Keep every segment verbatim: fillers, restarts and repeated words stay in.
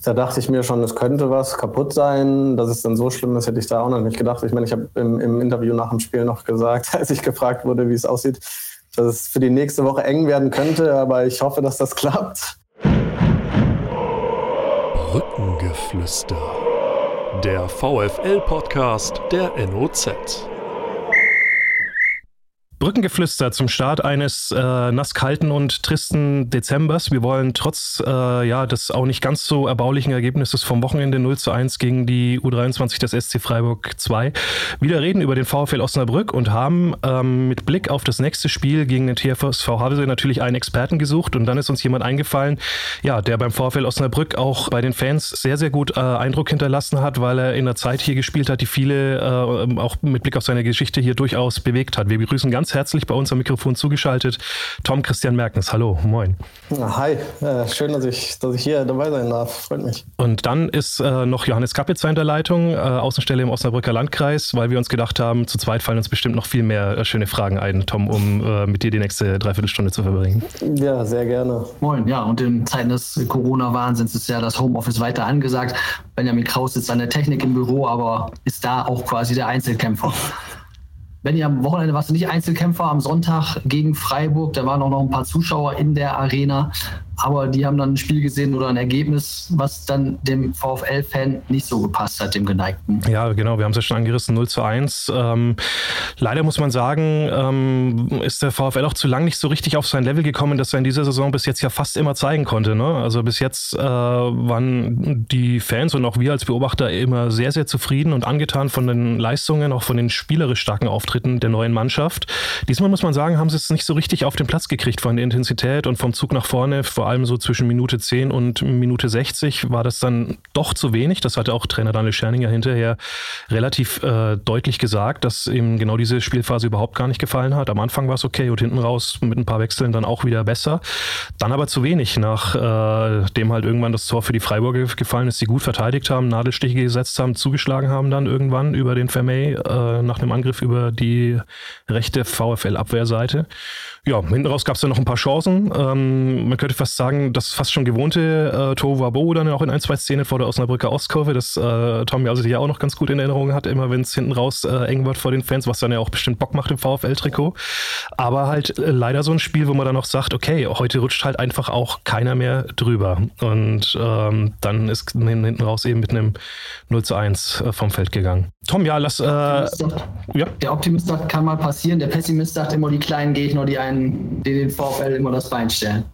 Da dachte ich mir schon, es könnte was kaputt sein. Dass es dann so schlimm ist, hätte ich da auch noch nicht gedacht. Ich meine, ich habe im, im Interview nach dem Spiel noch gesagt, als ich gefragt wurde, wie es aussieht, dass es für die nächste Woche eng werden könnte. Aber ich hoffe, dass das klappt. Brückengeflüster. Der VfL-Podcast der N O Z. Brückengeflüster zum Start eines äh, nasskalten und tristen Dezembers. Wir wollen trotz äh, ja, des auch nicht ganz so erbaulichen Ergebnisses vom Wochenende null zu eins gegen die U dreiundzwanzig des S C Freiburg zwei wieder reden über den VfL Osnabrück und haben ähm, mit Blick auf das nächste Spiel gegen den T S V Havelse natürlich einen Experten gesucht. Und dann ist uns jemand eingefallen, ja, der beim VfL Osnabrück auch bei den Fans sehr, sehr gut äh, Eindruck hinterlassen hat, weil er in der Zeit hier gespielt hat, die viele äh, auch mit Blick auf seine Geschichte hier durchaus bewegt hat. Wir begrüßen ganz herzlich bei uns am Mikrofon zugeschaltet Tom Christian Merkens. Hallo, moin. Hi, äh, schön, dass ich, dass ich hier dabei sein darf. Freut mich. Und dann ist äh, noch Johannes Kappitzer in der Leitung, äh, Außenstelle im Osnabrücker Landkreis, weil wir uns gedacht haben, zu zweit fallen uns bestimmt noch viel mehr äh, schöne Fragen ein, Tom, um äh, mit dir die nächste Dreiviertelstunde zu verbringen. Ja, sehr gerne. Moin, ja, und in Zeiten des Corona-Wahnsinns ist ja das Homeoffice weiter angesagt. Benjamin Kraus sitzt an der Technik im Büro, aber ist da auch quasi der Einzelkämpfer. Benni, am Wochenende warst du nicht Einzelkämpfer, am Sonntag gegen Freiburg, da waren auch noch ein paar Zuschauer in der Arena, aber die haben dann ein Spiel gesehen oder ein Ergebnis, was dann dem VfL-Fan nicht so gepasst hat, dem Geneigten. Ja, genau, wir haben es ja schon angerissen, null zu eins. Ähm, leider muss man sagen, ähm, ist der VfL auch zu lang nicht so richtig auf sein Level gekommen, das er in dieser Saison bis jetzt ja fast immer zeigen konnte. Ne? Also bis jetzt äh, waren die Fans und auch wir als Beobachter immer sehr, sehr zufrieden und angetan von den Leistungen, auch von den spielerisch starken Auftritten der neuen Mannschaft. Diesmal muss man sagen, haben sie es nicht so richtig auf den Platz gekriegt von der Intensität und vom Zug nach vorne. Vor allem so zwischen Minute zehn und Minute sechzig war das dann doch zu wenig. Das hatte auch Trainer Daniel Scherninger hinterher relativ äh, deutlich gesagt, dass ihm genau diese Spielphase überhaupt gar nicht gefallen hat. Am Anfang war es okay und hinten raus mit ein paar Wechseln dann auch wieder besser. Dann aber zu wenig, nachdem äh, halt irgendwann das Tor für die Freiburger gefallen ist, die gut verteidigt haben, Nadelstiche gesetzt haben, zugeschlagen haben dann irgendwann über den Vermey äh, nach einem Angriff über die rechte VfL-Abwehrseite. Ja, hinten raus gab es dann noch ein paar Chancen. Ähm, man könnte fast sagen, das fast schon gewohnte äh, Tohuwabohu dann auch in ein, zwei Szenen vor der Osnabrücker Ostkurve, das äh, Tom also ja auch noch ganz gut in Erinnerung hat, immer wenn es hinten raus äh, eng wird vor den Fans, was dann ja auch bestimmt Bock macht im VfL-Trikot. Aber halt äh, leider so ein Spiel, wo man dann noch sagt, okay, heute rutscht halt einfach auch keiner mehr drüber. Und ähm, dann ist hinten raus eben mit einem null zu eins äh, vom Feld gegangen. Tom, ja, lass... Äh, ja. Der Optimist sagt, kann mal passieren, der Pessimist sagt immer, die kleinen Gegner, die einen die den VfL immer das Bein stellen.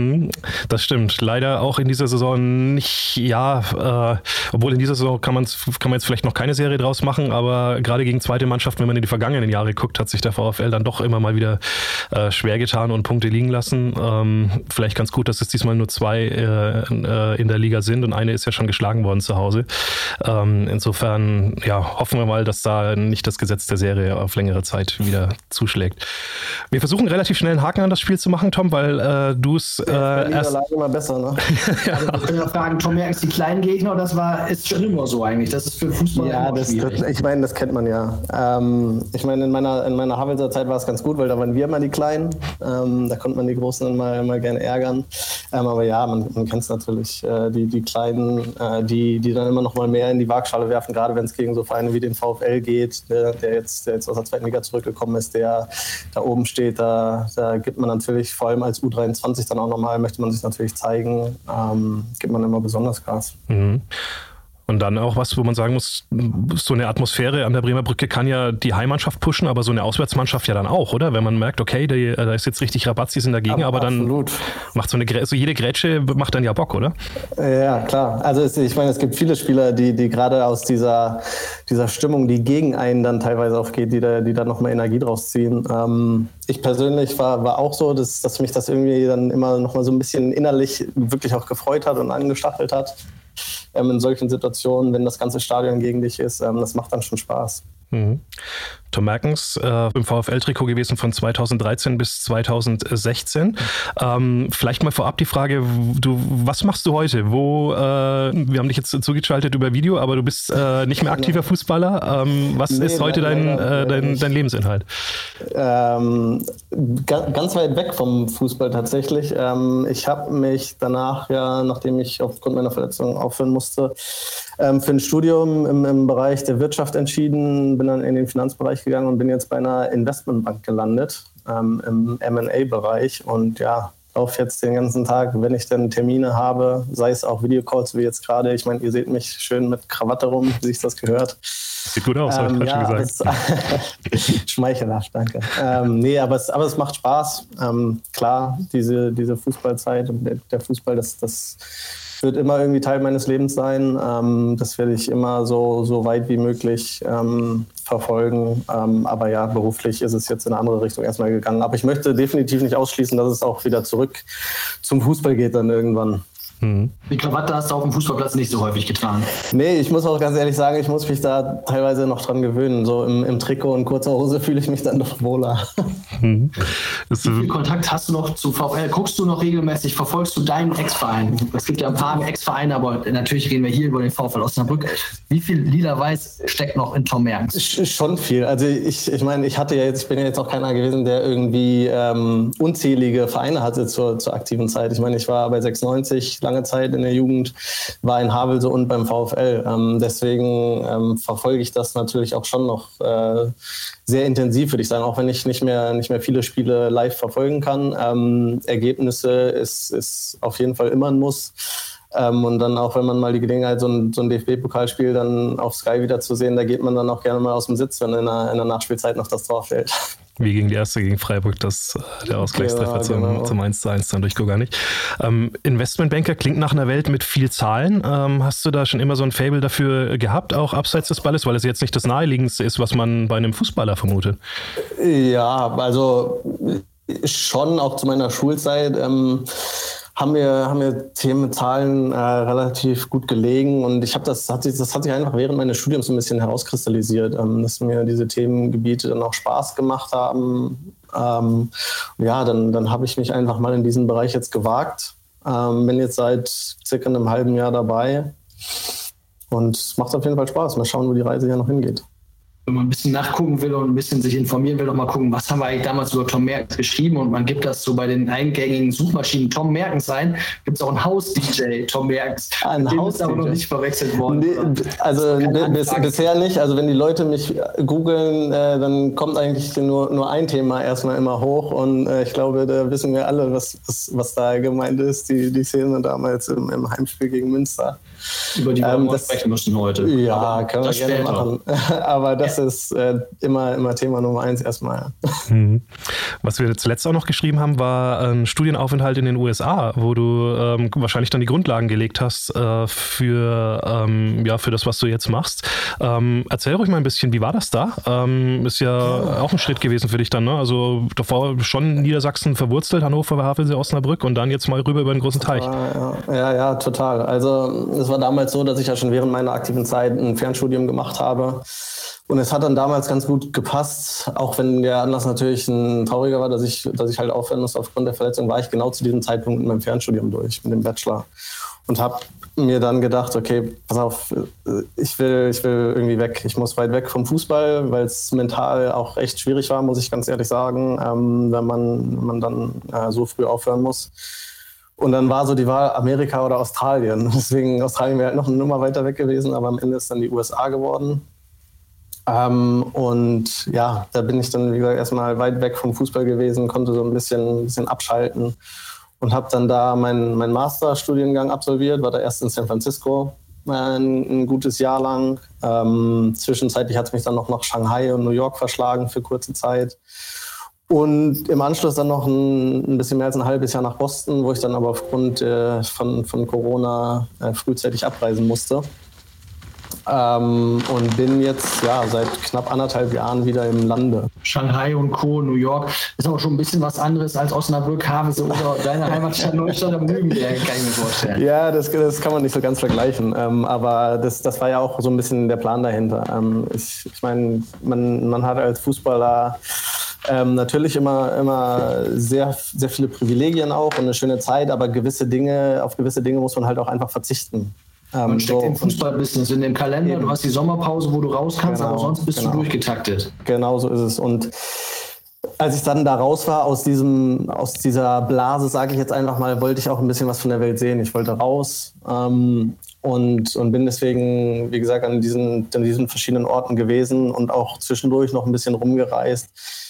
Das stimmt. Leider auch in dieser Saison nicht, ja, äh, obwohl in dieser Saison kann, man's, kann man jetzt vielleicht noch keine Serie draus machen, aber gerade gegen zweite Mannschaften, wenn man in die vergangenen Jahre guckt, hat sich der VfL dann doch immer mal wieder äh, schwer getan und Punkte liegen lassen. Ähm, vielleicht ganz gut, dass es diesmal nur zwei äh, in der Liga sind und eine ist ja schon geschlagen worden zu Hause. Ähm, insofern, ja, hoffen wir mal, dass da nicht das Gesetz der Serie auf längere Zeit wieder zuschlägt. Wir versuchen relativ schnell einen Haken an das Spiel zu machen, Tom, weil äh, du es Äh, erst immer besser, ne? Ja. Also, ich will ja fragen, Tom Merkens, die kleinen Gegner, das war, ist schon immer so eigentlich. Das ist für Fußball ja, immer das, schwierig. Das, ich meine, das kennt man ja. Ähm, ich meine, in meiner, in meiner Havelser Zeit war es ganz gut, weil da waren wir immer die Kleinen. Ähm, da konnte man die Großen dann mal, mal gerne ärgern. Ähm, aber ja, man, man kennt es natürlich. Äh, die, die Kleinen, äh, die, die dann immer noch mal mehr in die Waagschale werfen, gerade wenn es gegen so Vereine wie den VfL geht, der, der, jetzt, der jetzt aus der zweiten Liga zurückgekommen ist, der da oben steht. Da, da gibt man natürlich, vor allem als U dreiundzwanzig dann auch nochmal, möchte man sich natürlich zeigen, ähm, gibt man immer besonders Gas. Mhm. Und dann auch was, wo man sagen muss, so eine Atmosphäre an der Bremer Brücke kann ja die Heimmannschaft pushen, aber so eine Auswärtsmannschaft ja dann auch, oder? Wenn man merkt, okay, die, da ist jetzt richtig Rabatzi sind dagegen, ja, aber dann absolut. Macht so eine also jede Grätsche macht dann ja Bock, oder? Ja, klar. Also es, ich meine, es gibt viele Spieler, die, die gerade aus dieser, dieser Stimmung, die gegen einen dann teilweise auch geht, die da, die da nochmal Energie draus ziehen. Ähm, ich persönlich war, war auch so, dass, dass mich das irgendwie dann immer nochmal so ein bisschen innerlich wirklich auch gefreut hat und angestachelt hat. Ähm, in solchen Situationen, wenn das ganze Stadion gegen dich ist, ähm, das macht dann schon Spaß. Mhm. Tom Merkens, äh, im VfL-Trikot gewesen von zweitausenddreizehn bis zweitausendsechzehn. Ähm, vielleicht mal vorab die Frage, du, was machst du heute? Wo äh, ähm, wir haben dich jetzt zugeschaltet über Video, aber du bist äh, nicht mehr aktiver Fußballer. Ähm, was nee, ist heute dein, äh, dein, dein Lebensinhalt? Ähm, ganz weit weg vom Fußball tatsächlich. Ähm, ich habe mich danach, ja, nachdem ich aufgrund meiner Verletzung aufhören musste, ähm, für ein Studium im, im Bereich der Wirtschaft entschieden, bin dann in den Finanzbereich gegangen und bin jetzt bei einer Investmentbank gelandet, ähm, im M und A-Bereich. Und ja, laufe jetzt den ganzen Tag, wenn ich dann Termine habe, sei es auch Videocalls wie jetzt gerade. Ich meine, ihr seht mich schön mit Krawatte rum, wie sich das gehört. Sieht gut aus, ähm, habe ich ja, schon gesagt. Es, schmeichelhaft, danke. Ähm, nee, aber es, aber es macht Spaß. Ähm, klar, diese, diese Fußballzeit und der, der Fußball, das, das wird immer irgendwie Teil meines Lebens sein. Ähm, das werde ich immer so, so weit wie möglich ähm, verfolgen. Ähm, aber ja, beruflich ist es jetzt in eine andere Richtung erstmal gegangen. Aber ich möchte definitiv nicht ausschließen, dass es auch wieder zurück zum Fußball geht dann irgendwann. Mhm. Die Krawatte hast du auf dem Fußballplatz nicht so häufig getragen. Nee, ich muss auch ganz ehrlich sagen, ich muss mich da teilweise noch dran gewöhnen. So im, im Trikot und kurzer Hose fühle ich mich dann doch wohler. Mhm. Wie viel Kontakt hast du noch zu VfL? Guckst du noch regelmäßig? Verfolgst du deinen Ex-Verein? Es gibt ja ein paar Ex-Vereine, aber natürlich reden wir hier über den VfL Osnabrück. Wie viel Lila-Weiß steckt noch in Tom Mertens? Schon viel. Also ich, ich meine, ich hatte ja jetzt, ich bin ja jetzt auch keiner gewesen, der irgendwie ähm, unzählige Vereine hatte zur, zur aktiven Zeit. Ich meine, ich war bei sechsundneunzig lange Zeit in der Jugend, war in Havelse und beim VfL. Ähm, deswegen ähm, verfolge ich das natürlich auch schon noch äh, sehr intensiv, würde ich sagen, auch wenn ich nicht mehr, nicht mehr viele Spiele live verfolgen kann. Ähm, Ergebnisse ist, ist auf jeden Fall immer ein Muss. Ähm, und dann auch, wenn man mal die Gelegenheit, so ein, so ein D F B-Pokalspiel dann auf Sky wieder zu sehen, da geht man dann auch gerne mal aus dem Sitz, wenn in der, in der Nachspielzeit noch das Tor fällt. Wie gegen die erste gegen Freiburg, das, der Ausgleichstreffer ja, zum, genau. zum eins zu eins dann durch Gogarnik. Ähm, Investmentbanker klingt nach einer Welt mit viel Zahlen. Ähm, hast du da schon immer so ein Faible dafür gehabt, auch abseits des Balles, weil es jetzt nicht das Naheliegendste ist, was man bei einem Fußballer vermutet? Ja, also schon auch zu meiner Schulzeit. Ähm, haben mir, haben mir Themen mit Zahlen äh, relativ gut gelegen und ich habe das, hat sich, das hat sich einfach während meines Studiums ein bisschen herauskristallisiert, ähm, dass mir diese Themengebiete dann auch Spaß gemacht haben. Ähm, ja, dann, dann habe ich mich einfach mal in diesen Bereich jetzt gewagt. Ähm, bin jetzt seit circa einem halben Jahr dabei und es macht auf jeden Fall Spaß. Mal schauen, wo die Reise hier noch hingeht. Wenn man ein bisschen nachgucken will und ein bisschen sich informieren will, doch mal gucken, was haben wir eigentlich damals über Tom Mertens geschrieben und man gibt das so bei den eingängigen Suchmaschinen Tom Mertens ein, gibt es auch einen Haus-D J, Tom Mertens. Ein Haus-D J. Ist aber noch nicht verwechselt worden. Nee, also bis, bisher nicht. Also wenn die Leute mich googeln, äh, dann kommt eigentlich nur, nur ein Thema erstmal immer hoch und äh, ich glaube, da wissen wir alle, was, was, was da gemeint ist, die, die Szene damals im, im Heimspiel gegen Münster. Über die wir ähm, das, sprechen müssen heute. Ja, aber können wir gerne später machen. Aber das ja. ist äh, immer, immer Thema Nummer eins erstmal. Mhm. Was wir zuletzt auch noch geschrieben haben, war ein Studienaufenthalt in den U S A, wo du ähm, wahrscheinlich dann die Grundlagen gelegt hast äh, für, ähm, ja, für das, was du jetzt machst. Ähm, erzähl ruhig mal ein bisschen, wie war das da? Ähm, ist ja, ja auch ein Schritt gewesen für dich dann, ne? Also davor schon Niedersachsen verwurzelt, Hannover, Havelse, Osnabrück und dann jetzt mal rüber über den großen Teich. Ja, ja, ja, total. Also es war damals so, dass ich ja schon während meiner aktiven Zeit ein Fernstudium gemacht habe. Und es hat dann damals ganz gut gepasst, auch wenn der Anlass natürlich ein trauriger war, dass ich, dass ich halt aufhören musste aufgrund der Verletzung, war ich genau zu diesem Zeitpunkt mit meinem Fernstudium durch, mit dem Bachelor. Und habe mir dann gedacht, okay, pass auf, ich will, ich will irgendwie weg. Ich muss weit weg vom Fußball, weil es mental auch echt schwierig war, muss ich ganz ehrlich sagen, ähm, wenn man, wenn man dann äh, so früh aufhören muss. Und dann war so die Wahl Amerika oder Australien. Deswegen Australien wäre halt noch eine Nummer weiter weg gewesen, aber am Ende ist dann die U S A geworden. Ähm, und ja, da bin ich dann, wie gesagt, erstmal weit weg vom Fußball gewesen, konnte so ein bisschen, ein bisschen abschalten und habe dann da meinen mein Masterstudiengang absolviert, war da erst in San Francisco ein, ein gutes Jahr lang. Ähm, zwischenzeitlich hat es mich dann noch nach Shanghai und New York verschlagen für kurze Zeit. Und im Anschluss dann noch ein, ein bisschen mehr als ein halbes Jahr nach Boston, wo ich dann aber aufgrund äh, von, von Corona äh, frühzeitig abreisen musste. Ähm, und bin jetzt ja seit knapp anderthalb Jahren wieder im Lande. Shanghai und Co., New York, ist auch schon ein bisschen was anderes als Osnabrück, Havelse oder deine Heimatstadt Neustadt am Lügenberg, kann ich mir vorstellen. Ja, das, das kann man nicht so ganz vergleichen. Ähm, aber das, das war ja auch so ein bisschen der Plan dahinter. Ähm, ich ich meine, man, man hat als Fußballer ähm, natürlich immer, immer sehr, sehr viele Privilegien auch und eine schöne Zeit, aber gewisse Dinge, auf gewisse Dinge muss man halt auch einfach verzichten. Man Ähm, steckt so, im Fußballbusiness in dem Kalender, eben. Du hast die Sommerpause, wo du raus kannst, Genau, aber sonst bist genau. du durchgetaktet. Genau so ist es. Und als ich dann da raus war aus diesem, aus dieser Blase, sage ich jetzt einfach mal, wollte ich auch ein bisschen was von der Welt sehen. Ich wollte raus ähm, und, und bin deswegen, wie gesagt, an diesen, an diesen verschiedenen Orten gewesen und auch zwischendurch noch ein bisschen rumgereist.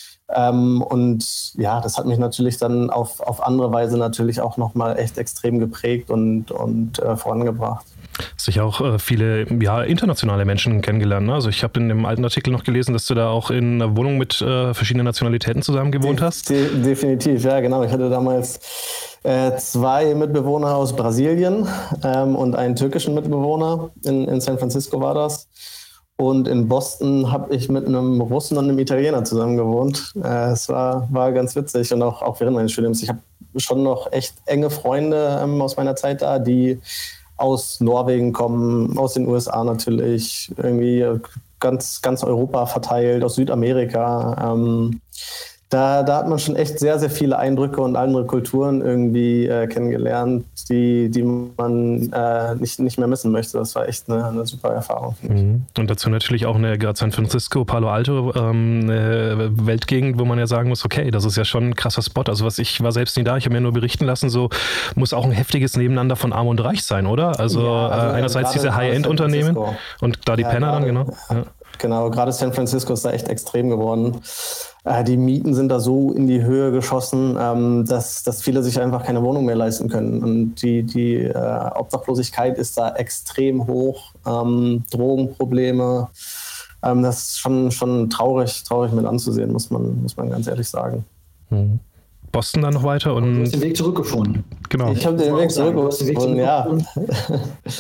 Ähm, und ja, das hat mich natürlich dann auf, auf andere Weise natürlich auch nochmal echt extrem geprägt und, und äh, vorangebracht. Sicher auch äh, viele ja, internationale Menschen kennengelernt. Ne? Also ich habe in dem alten Artikel noch gelesen, dass du da auch in einer Wohnung mit äh, verschiedenen Nationalitäten zusammen gewohnt hast. De- definitiv, ja genau. Ich hatte damals äh, zwei Mitbewohner aus Brasilien ähm, und einen türkischen Mitbewohner. In, in San Francisco war das. Und in Boston habe ich mit einem Russen und einem Italiener zusammen gewohnt. Äh, es war, war ganz witzig und auch, auch während meines Studiums. Ich habe schon noch echt enge Freunde ähm, aus meiner Zeit da, die aus Norwegen kommen, aus den U S A natürlich, irgendwie ganz, ganz Europa verteilt, aus Südamerika. Ähm, da, da hat man schon echt sehr, sehr viele Eindrücke und andere Kulturen irgendwie äh, kennengelernt, die, die man äh, nicht, nicht mehr missen möchte. Das war echt eine, eine super Erfahrung. Mhm. Und dazu natürlich auch eine, gerade San Francisco, Palo Alto, ähm, eine Weltgegend, wo man ja sagen muss, okay, das ist ja schon ein krasser Spot. Also was ich war selbst nie da, ich habe mir nur berichten lassen, so muss auch ein heftiges Nebeneinander von Arm und Reich sein, oder? Also, ja, also äh, einerseits gerade- diese High-End-Unternehmen und da die Ja, Penner dann, gerade- genau. Ja. Genau, gerade San Francisco ist da echt extrem geworden. Äh, die Mieten sind da so in die Höhe geschossen, ähm, dass, dass viele sich einfach keine Wohnung mehr leisten können. Und die, die äh, Obdachlosigkeit ist da extrem hoch, ähm, Drogenprobleme. Ähm, das ist schon, schon traurig, traurig mit anzusehen, muss man, muss man ganz ehrlich sagen. Mhm. Boston dann noch weiter Du und hast den Weg zurückgefunden. genau. Ich habe den Muss man Weg auch sagen, du hast den Weg zurückgefunden, ja. zurückgefunden.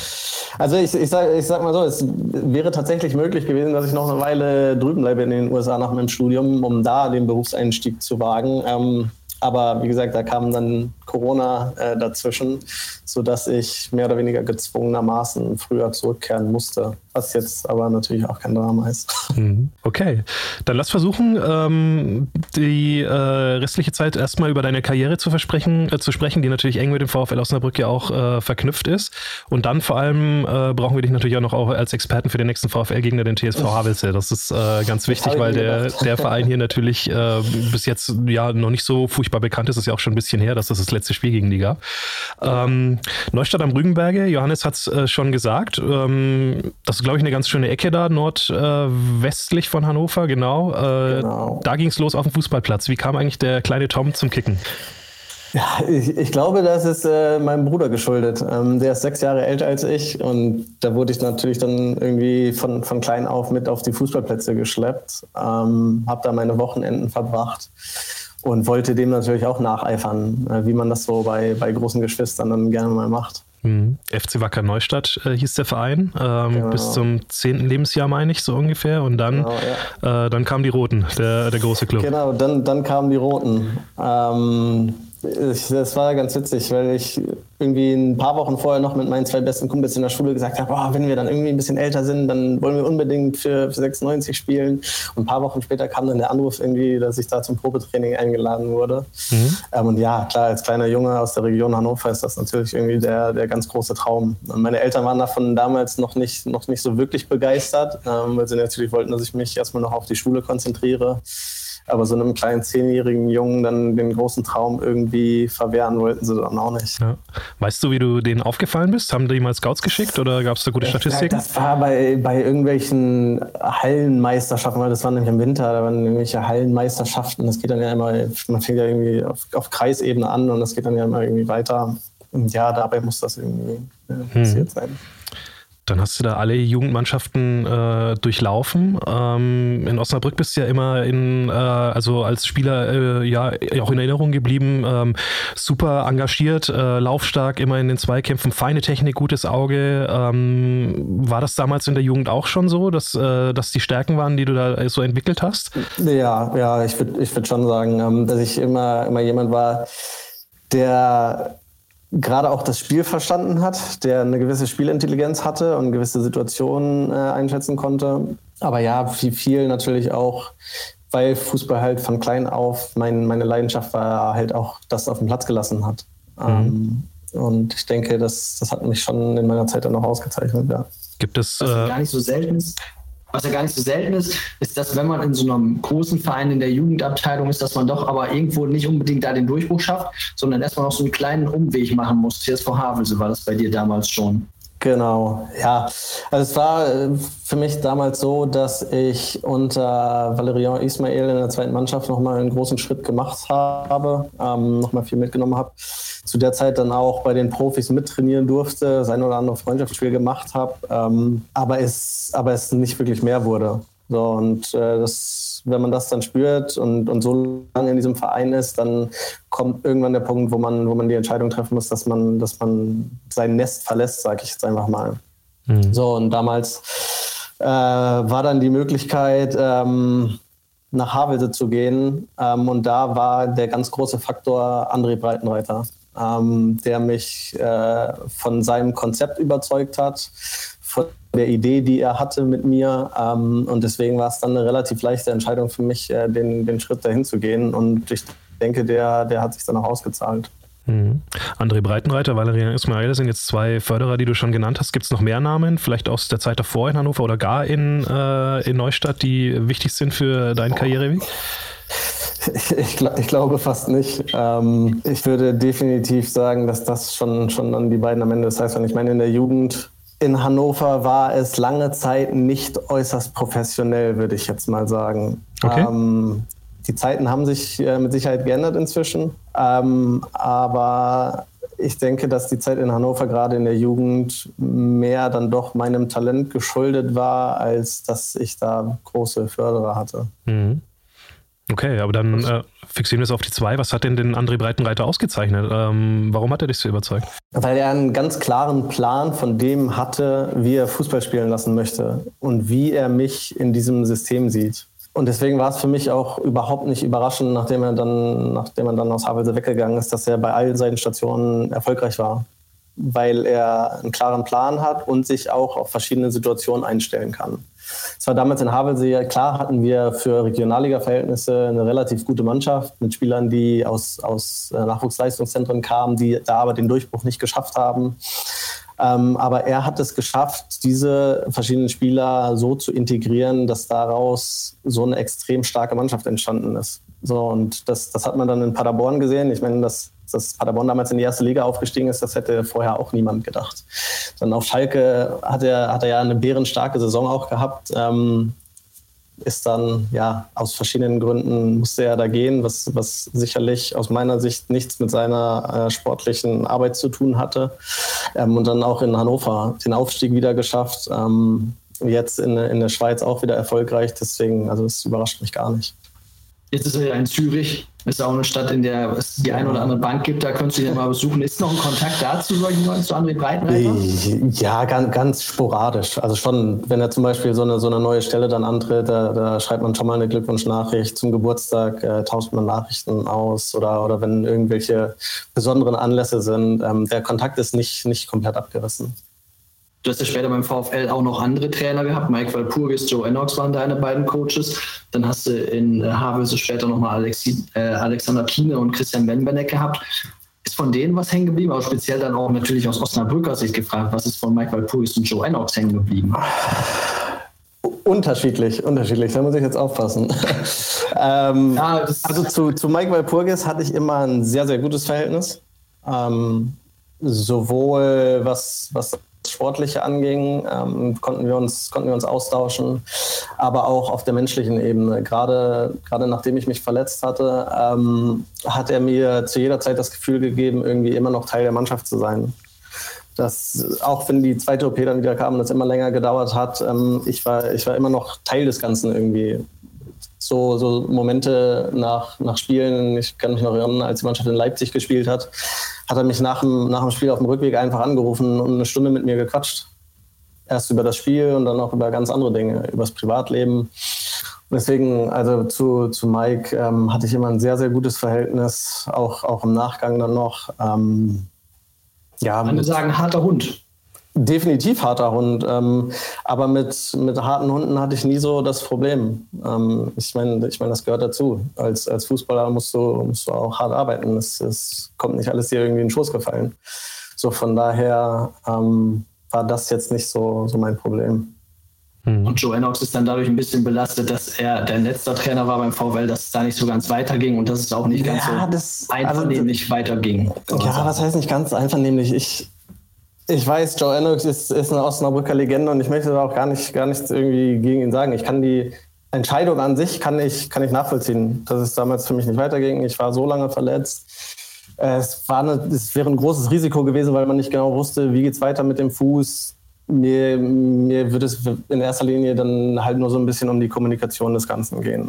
Also ich, ich, sag, ich sag mal so, es wäre tatsächlich möglich gewesen, dass ich noch eine Weile drüben bleibe in den U S A nach meinem Studium, um da den Berufseinstieg zu wagen. Ähm, aber wie gesagt, da kam dann Corona äh, dazwischen, sodass ich mehr oder weniger gezwungenermaßen früher zurückkehren musste. Was jetzt aber natürlich auch kein Drama ist. Okay, dann lass versuchen, ähm, die äh, restliche Zeit erstmal über deine Karriere zu, versprechen, äh, zu sprechen, die natürlich eng mit dem VfL Osnabrück ja auch äh, verknüpft ist. Und dann vor allem äh, brauchen wir dich natürlich auch noch auch als Experten für den nächsten VfL-Gegner, den T S V Havelse. Das ist äh, ganz wichtig, weil der, der Verein hier natürlich äh, bis jetzt ja noch nicht so furchtbar bekannt ist. Das ist ja auch schon ein bisschen her, dass das das letzte Spiel gegen die gab. Ähm, Neustadt am Rügenberge, Johannes hat es äh, schon gesagt. Ähm, das ist, glaube ich, eine ganz schöne Ecke da, nordwestlich äh, von Hannover, genau. Äh, Genau. Da ging es los auf dem Fußballplatz. Wie kam eigentlich der kleine Tom zum Kicken? Ja, ich, ich glaube, das ist äh, meinem Bruder geschuldet. Ähm, der ist sechs Jahre älter als ich und da wurde ich natürlich dann irgendwie von, von klein auf mit auf die Fußballplätze geschleppt. Ähm, habe da meine Wochenenden verbracht und wollte dem natürlich auch nacheifern, äh, wie man das so bei, bei großen Geschwistern dann gerne mal macht. Mhm. F C Wacker Neustadt äh, hieß der Verein, ähm, Genau. bis zum zehnten Lebensjahr, meine ich, so ungefähr. Und dann, Genau, ja. äh, dann kamen die Roten, der, der große Club. Genau, dann, dann kamen die Roten. Ähm, ich, das war ganz witzig, weil ich irgendwie ein paar Wochen vorher noch mit meinen zwei besten Kumpels in der Schule gesagt habe, oh, wenn wir dann irgendwie ein bisschen älter sind, dann wollen wir unbedingt für, für sechsundneunzig spielen. Und ein paar Wochen später kam dann der Anruf irgendwie, dass ich da zum Probetraining eingeladen wurde. Mhm. Ähm, und ja, klar, als kleiner Junge aus der Region Hannover ist das natürlich irgendwie der, der ganz große Traum. Und meine Eltern waren davon damals noch nicht, noch nicht so wirklich begeistert, ähm, weil sie natürlich wollten, dass ich mich erstmal noch auf die Schule konzentriere. Aber so einem kleinen zehnjährigen Jungen dann den großen Traum irgendwie verwehren wollten sie dann auch nicht. Ja. Weißt du, wie du denen aufgefallen bist? Haben die mal Scouts geschickt oder gab es da gute Statistiken? Das war bei, bei irgendwelchen Hallenmeisterschaften, weil das war nämlich im Winter, da waren irgendwelche Hallenmeisterschaften. Das geht dann ja immer, man fängt ja irgendwie auf, auf Kreisebene an und das geht dann ja immer irgendwie weiter. Und ja, dabei muss das irgendwie ja, passiert hm. sein. Dann hast du da alle Jugendmannschaften äh, durchlaufen. Ähm, in Osnabrück bist du ja immer in, äh, also als Spieler äh, ja auch in Erinnerung geblieben. Ähm, super engagiert, äh, laufstark, immer in den Zweikämpfen, feine Technik, gutes Auge. Ähm, war das damals in der Jugend auch schon so, dass äh, das die Stärken waren, die du da so entwickelt hast? Ja, ja, ich würde ich würd schon sagen, ähm, dass ich immer, immer jemand war, der gerade auch das Spiel verstanden hat, der eine gewisse Spielintelligenz hatte und gewisse Situationen äh, einschätzen konnte. Aber ja, viel, viel natürlich auch, weil Fußball halt von klein auf mein, meine Leidenschaft war, halt auch das auf dem Platz gelassen hat. Mhm. Ähm, Und ich denke, das, das hat mich schon in meiner Zeit dann noch ausgezeichnet, ja. Gibt es... Was Äh, gar nicht so selten ist, was ja gar nicht so selten ist, ist, dass wenn man in so einem großen Verein in der Jugendabteilung ist, dass man doch aber irgendwo nicht unbedingt da den Durchbruch schafft, sondern erstmal noch so einen kleinen Umweg machen muss. T S V Havelse war das bei dir damals schon. Genau, ja. Also es war für mich damals so, dass ich unter Valerian Ismail in der zweiten Mannschaft nochmal einen großen Schritt gemacht habe, ähm, nochmal viel mitgenommen habe. Zu der Zeit dann auch bei den Profis mittrainieren durfte, das ein oder andere Freundschaftsspiel gemacht habe, ähm, aber, es, aber es nicht wirklich mehr wurde. So, und äh, das, wenn man das dann spürt und, und so lange in diesem Verein ist, dann kommt irgendwann der Punkt, wo man, wo man die Entscheidung treffen muss, dass man, dass man sein Nest verlässt, sage ich jetzt einfach mal. Mhm. So, und damals äh, war dann die Möglichkeit, ähm, nach Havelse zu gehen. Ähm, und da war der ganz große Faktor André Breitenreiter, ähm, der mich äh, von seinem Konzept überzeugt hat, von der Idee, die er hatte mit mir. Ähm, und deswegen war es dann eine relativ leichte Entscheidung für mich, äh, den, den Schritt dahin zu gehen. Und ich denke, der, der hat sich dann auch ausgezahlt. Mhm. André Breitenreiter, Valerian Ismail sind jetzt zwei Förderer, die du schon genannt hast. Gibt es noch mehr Namen, vielleicht aus der Zeit davor in Hannover oder gar in, äh, in Neustadt, die wichtig sind für deinen Karriereweg? Ich, ich, ich glaube fast nicht. Ähm, ich würde definitiv sagen, dass das schon, schon dann die beiden am Ende des heißt. Und ich meine, in der Jugend in Hannover war es lange Zeit nicht äußerst professionell, würde ich jetzt mal sagen. Okay. Ähm, die Zeiten haben sich äh, mit Sicherheit geändert inzwischen. Ähm, aber ich denke, dass die Zeit in Hannover gerade in der Jugend mehr dann doch meinem Talent geschuldet war, als dass ich da große Förderer hatte. Mhm. Okay, aber dann äh, fixieren wir es auf die zwei. Was hat denn den André Breitenreiter ausgezeichnet? Ähm, warum hat er dich so überzeugt? Weil er einen ganz klaren Plan von dem hatte, wie er Fußball spielen lassen möchte und wie er mich in diesem System sieht. Und deswegen war es für mich auch überhaupt nicht überraschend, nachdem er dann, nachdem er dann aus Havelse weggegangen ist, dass er bei all seinen Stationen erfolgreich war. Weil er einen klaren Plan hat und sich auch auf verschiedene Situationen einstellen kann. Es war damals in Havelse, klar hatten wir für Regionalliga-Verhältnisse eine relativ gute Mannschaft mit Spielern, die aus, aus Nachwuchsleistungszentren kamen, die da aber den Durchbruch nicht geschafft haben. Ähm, aber er hat es geschafft, diese verschiedenen Spieler so zu integrieren, dass daraus so eine extrem starke Mannschaft entstanden ist. So, und das, das hat man dann in Paderborn gesehen. Ich meine, dass, dass Paderborn damals in die erste Liga aufgestiegen ist, das hätte vorher auch niemand gedacht. Dann auf Schalke hat er, hat er ja eine bärenstarke Saison auch gehabt. Ähm, ist dann, ja, aus verschiedenen Gründen musste er da gehen, was, was sicherlich aus meiner Sicht nichts mit seiner äh, sportlichen Arbeit zu tun hatte. Ähm, und dann auch in Hannover den Aufstieg wieder geschafft. Ähm, jetzt in, in der Schweiz auch wieder erfolgreich. Deswegen, also das überrascht mich gar nicht. Jetzt ist er ja in Zürich. Ist auch eine Stadt, in der es die ein oder andere Bank gibt. Da könntest du ihn mal besuchen. Ist noch ein Kontakt dazu, solchen Leuten, zu André Breitenreiter? Ja, ganz, ganz sporadisch. Also schon, wenn er zum Beispiel so eine, so eine neue Stelle dann antritt, da, da schreibt man schon mal eine Glückwunschnachricht zum Geburtstag, äh, tauscht man Nachrichten aus oder, oder wenn irgendwelche besonderen Anlässe sind. Ähm, der Kontakt ist nicht, nicht komplett abgerissen. Du hast ja später beim VfL auch noch andere Trainer gehabt. Mike Walpurgis, Joe Enox waren deine beiden Coaches. Dann hast du in Havelse später nochmal Alexi, äh, Alexander Kiene und Christian Benbenek gehabt. Ist von denen was hängen geblieben? Aber speziell dann auch natürlich aus Osnabrücker Sicht gefragt, was ist von Mike Walpurgis und Joe Enox hängen geblieben? Unterschiedlich, unterschiedlich. Da muss ich jetzt aufpassen. ähm, ja, also zu, zu Mike Walpurgis hatte ich immer ein sehr, sehr gutes Verhältnis. Ähm, sowohl was... was Sportliche anging, ähm, konnten wir uns, konnten wir uns austauschen, aber auch auf der menschlichen Ebene. Gerade, gerade nachdem ich mich verletzt hatte, ähm, hat er mir zu jeder Zeit das Gefühl gegeben, irgendwie immer noch Teil der Mannschaft zu sein. Das, auch wenn die zweite O P dann wieder kam und es immer länger gedauert hat, ähm, ich war, ich war immer noch Teil des Ganzen irgendwie. So, so Momente nach, nach Spielen, ich kann mich noch erinnern, als die Mannschaft in Leipzig gespielt hat, hat er mich nach dem, nach dem Spiel auf dem Rückweg einfach angerufen und eine Stunde mit mir gequatscht. Erst über das Spiel und dann auch über ganz andere Dinge, über das Privatleben. Und deswegen, also zu, zu Mike ähm, hatte ich immer ein sehr, sehr gutes Verhältnis, auch, auch im Nachgang dann noch. Ähm, ja, Man würde sagen, harter Hund. Definitiv harter Hund, ähm, aber mit, mit harten Hunden hatte ich nie so das Problem. Ähm, ich meine, ich mein, das gehört dazu. Als, als Fußballer musst du, musst du auch hart arbeiten. Es, es kommt nicht alles dir irgendwie in den Schoß gefallen. So von daher ähm, war das jetzt nicht so, so mein Problem. Und Joe Ennox ist dann dadurch ein bisschen belastet, dass er der letzte Trainer war beim VfL, dass es da nicht so ganz weiterging und dass es auch nicht ganz ja, so das, einvernehmlich also, weiterging. Ja, was heißt nicht ganz einvernehmlich? Ich, ich weiß, Joe Ennox ist, ist eine Osnabrücker Legende und ich möchte da auch gar nicht, gar nichts irgendwie gegen ihn sagen. Ich kann die Entscheidung an sich kann ich, kann ich nachvollziehen, dass es damals für mich nicht weiterging. Ich war so lange verletzt. Es, war eine, es wäre ein großes Risiko gewesen, weil man nicht genau wusste, wie geht es weiter mit dem Fuß. Mir, mir würde es in erster Linie dann halt nur so ein bisschen um die Kommunikation des Ganzen gehen.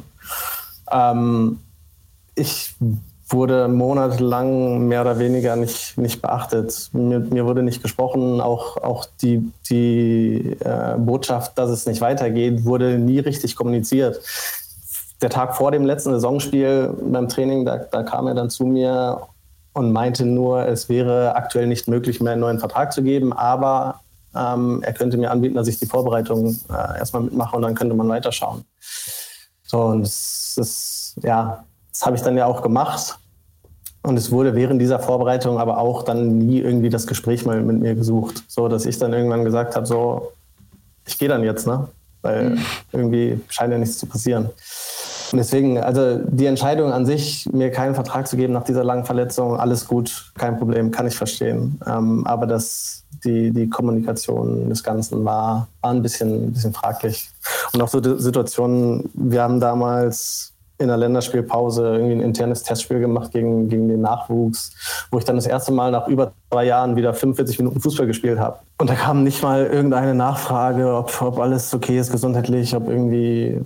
Ähm, ich wurde monatelang mehr oder weniger nicht, nicht beachtet. Mir, mir wurde nicht gesprochen. Auch, auch die, die äh, Botschaft, dass es nicht weitergeht, wurde nie richtig kommuniziert. Der Tag vor dem letzten Saisonspiel beim Training, da, da kam er dann zu mir und meinte nur, es wäre aktuell nicht möglich, mehr einen neuen Vertrag zu geben, aber Ähm, er könnte mir anbieten, dass ich die Vorbereitung äh, erstmal mitmache und dann könnte man weiterschauen. So, und das, das, ja, das habe ich dann ja auch gemacht. Und es wurde während dieser Vorbereitung aber auch dann nie irgendwie das Gespräch mal mit mir gesucht. So, dass ich dann irgendwann gesagt habe, so, ich gehe dann jetzt, ne? Weil mhm. irgendwie scheint ja nichts zu passieren. Und deswegen, also die Entscheidung an sich, mir keinen Vertrag zu geben nach dieser langen Verletzung, alles gut, kein Problem, kann ich verstehen. Ähm, aber das, die, die Kommunikation des Ganzen war, war ein bisschen, ein bisschen fraglich. Und auch so die Situationen, wir haben damals in der Länderspielpause irgendwie ein internes Testspiel gemacht gegen, gegen den Nachwuchs, wo ich dann das erste Mal nach über zwei Jahren wieder fünfundvierzig Minuten Fußball gespielt habe. Und da kam nicht mal irgendeine Nachfrage, ob, ob alles okay ist gesundheitlich, ob irgendwie,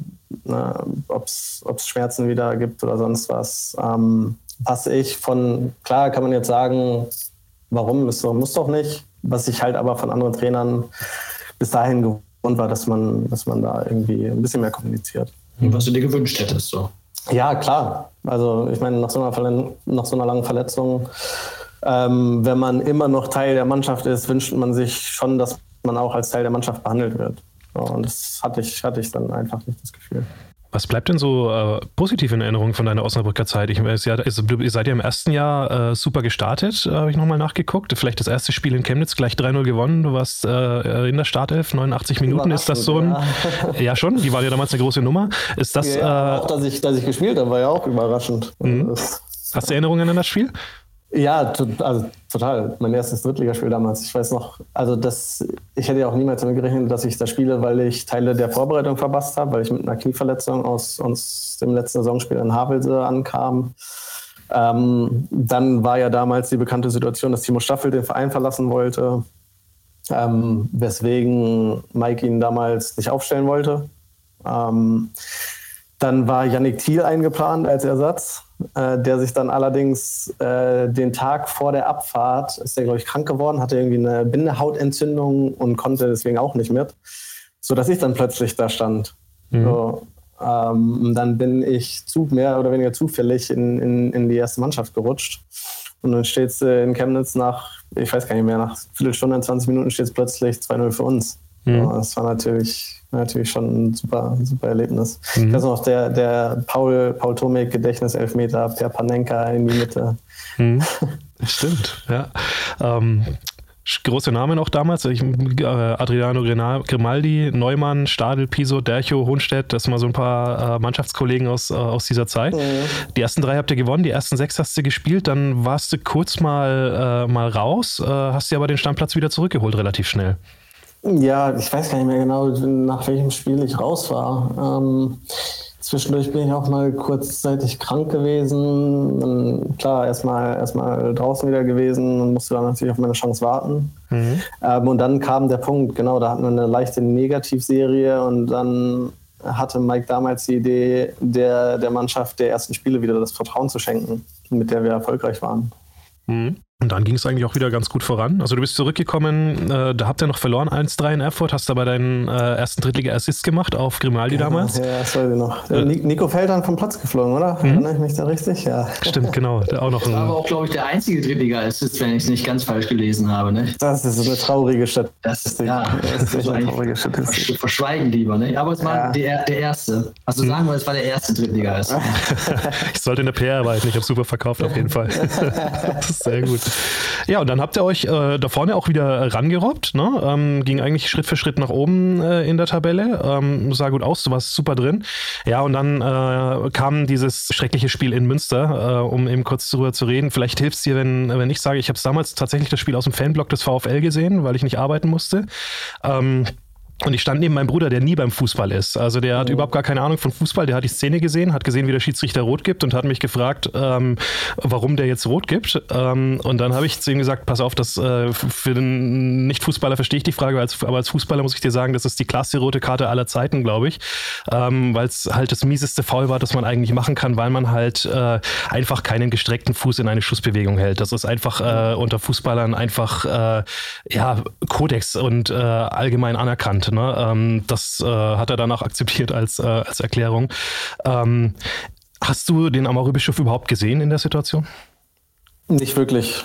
ob es Schmerzen wieder gibt oder sonst was. Ähm, was ich von, klar kann man jetzt sagen, warum, ist so, muss doch nicht. Was ich halt aber von anderen Trainern bis dahin gewohnt war, dass man, dass man da irgendwie ein bisschen mehr kommuniziert. Und was du dir gewünscht hättest, so. Ja, klar. Also ich meine, nach so einer, Verlen- nach so einer langen Verletzung, ähm, wenn man immer noch Teil der Mannschaft ist, wünscht man sich schon, dass man auch als Teil der Mannschaft behandelt wird. So, und das hatte ich, hatte ich dann einfach nicht das Gefühl. Was bleibt denn so äh, positiv in Erinnerung von deiner Osnabrücker Zeit? Ich weiß, ja, also, ihr seid ja im ersten Ja äh, super gestartet, äh, habe ich nochmal nachgeguckt. Vielleicht das erste Spiel in Chemnitz gleich drei null gewonnen. Du warst äh, in der Startelf, neunundachtzig Minuten. Ist das so ein... Ja. ja, schon. Die waren ja damals eine große Nummer. Ist das... Ja, äh, auch, dass ich, dass ich gespielt habe, war ja auch überraschend. Mhm. Hast du Erinnerungen an das Spiel? Ja, to- also total. Mein erstes Drittligaspiel damals. Ich weiß noch, also das, ich hätte ja auch niemals damit gerechnet, dass ich da spiele, weil ich Teile der Vorbereitung verpasst habe, weil ich mit einer Knieverletzung aus, aus dem letzten Saisonspiel in Havelse ankam. Ähm, dann war ja damals die bekannte Situation, dass Timo Staffel den Verein verlassen wollte, ähm, weswegen Mike ihn damals nicht aufstellen wollte. Ähm, Dann war Yannick Thiel eingeplant als Ersatz, äh, der sich dann allerdings äh, den Tag vor der Abfahrt, ist der glaube ich krank geworden, hatte irgendwie eine Bindehautentzündung und konnte deswegen auch nicht mit, sodass ich dann plötzlich da stand. Mhm. So, ähm, dann bin ich zu, mehr oder weniger zufällig in, in, in die erste Mannschaft gerutscht. Und dann steht es äh, in Chemnitz nach, ich weiß gar nicht mehr, nach Viertelstunde, zwanzig Minuten steht es plötzlich zwei null für uns. Mhm. So, das war natürlich... Natürlich schon ein super, super Erlebnis. Mhm. Ich weiß noch, der, der Paul, Paul Tomek Gedächtniselfmeter per Panenka in die Mitte. Mhm. Stimmt, ja. Ähm, große Namen auch damals. Ich, äh, Adriano Grimaldi, Neumann, Stadl, Piso, Dercho, Hohnstedt, das sind mal so ein paar äh, Mannschaftskollegen aus, äh, aus dieser Zeit. Mhm. Die ersten drei habt ihr gewonnen, die ersten sechs hast du gespielt, dann warst du kurz mal, äh, mal raus, äh, hast dir aber den Stammplatz wieder zurückgeholt, relativ schnell. Ja, ich weiß gar nicht mehr genau, nach welchem Spiel ich raus war. Ähm, zwischendurch bin ich auch mal kurzzeitig krank gewesen. Dann, klar, erstmal erstmal draußen wieder gewesen und musste dann natürlich auf meine Chance warten. Mhm. Ähm, und dann kam der Punkt, genau, da hatten wir eine leichte Negativserie und dann hatte Mike damals die Idee, der, der Mannschaft der ersten Spiele wieder das Vertrauen zu schenken, mit der wir erfolgreich waren. Mhm. Und dann ging es eigentlich auch wieder ganz gut voran. Also du bist zurückgekommen, äh, da habt ihr noch verloren, eins drei in Erfurt, hast aber deinen äh, ersten Drittliga-Assist gemacht auf Grimaldi ja, damals. Ja, das weiß ich noch. Der Nico Feldern vom Platz geflogen, oder? Mhm. Erinnere ich mich da richtig? Ja. Stimmt, genau. Der auch noch das war aber auch, glaube ich, der einzige Drittliga-Assist, wenn ich es nicht ganz falsch gelesen habe. Ne? Das ist eine traurige Statistik. Das ist, ja, das ist eine traurige Statistik. Verschweigen lieber, ne? Aber es war ja. der, der erste. Also sagen wir, es war der erste Drittliga-Assist. Ich sollte in der P R arbeiten, ich habe super verkauft auf jeden Fall. Das ist sehr gut. Ja, und dann habt ihr euch äh, da vorne auch wieder rangerobbt, ne? Ähm, ging eigentlich Schritt für Schritt nach oben äh, in der Tabelle, ähm, sah gut aus, du warst super drin. Ja, und dann äh, kam dieses schreckliche Spiel in Münster, äh, um eben kurz darüber zu reden. Vielleicht hilft es dir, wenn, wenn ich sage, ich habe damals tatsächlich das Spiel aus dem Fanblock des VfL gesehen, weil ich nicht arbeiten musste. Ähm, Und ich stand neben meinem Bruder, der nie beim Fußball ist. Also der hat oh. überhaupt gar keine Ahnung von Fußball. Der hat die Szene gesehen, hat gesehen, wie der Schiedsrichter rot gibt und hat mich gefragt, ähm, warum der jetzt rot gibt. Ähm, und dann habe ich zu ihm gesagt, pass auf, das äh, für den Nicht-Fußballer verstehe ich die Frage, als, aber als Fußballer muss ich dir sagen, das ist die klarste rote Karte aller Zeiten, glaube ich. Ähm, weil es halt das mieseste Foul war, das man eigentlich machen kann, weil man halt äh, einfach keinen gestreckten Fuß in eine Schussbewegung hält. Das ist einfach äh, unter Fußballern einfach äh, ja, Kodex und äh, allgemein anerkannt. Ne? Ähm, das äh, hat er danach akzeptiert als, äh, als Erklärung. Ähm, hast du den Amaury-Bischof überhaupt gesehen in der Situation? Nicht wirklich.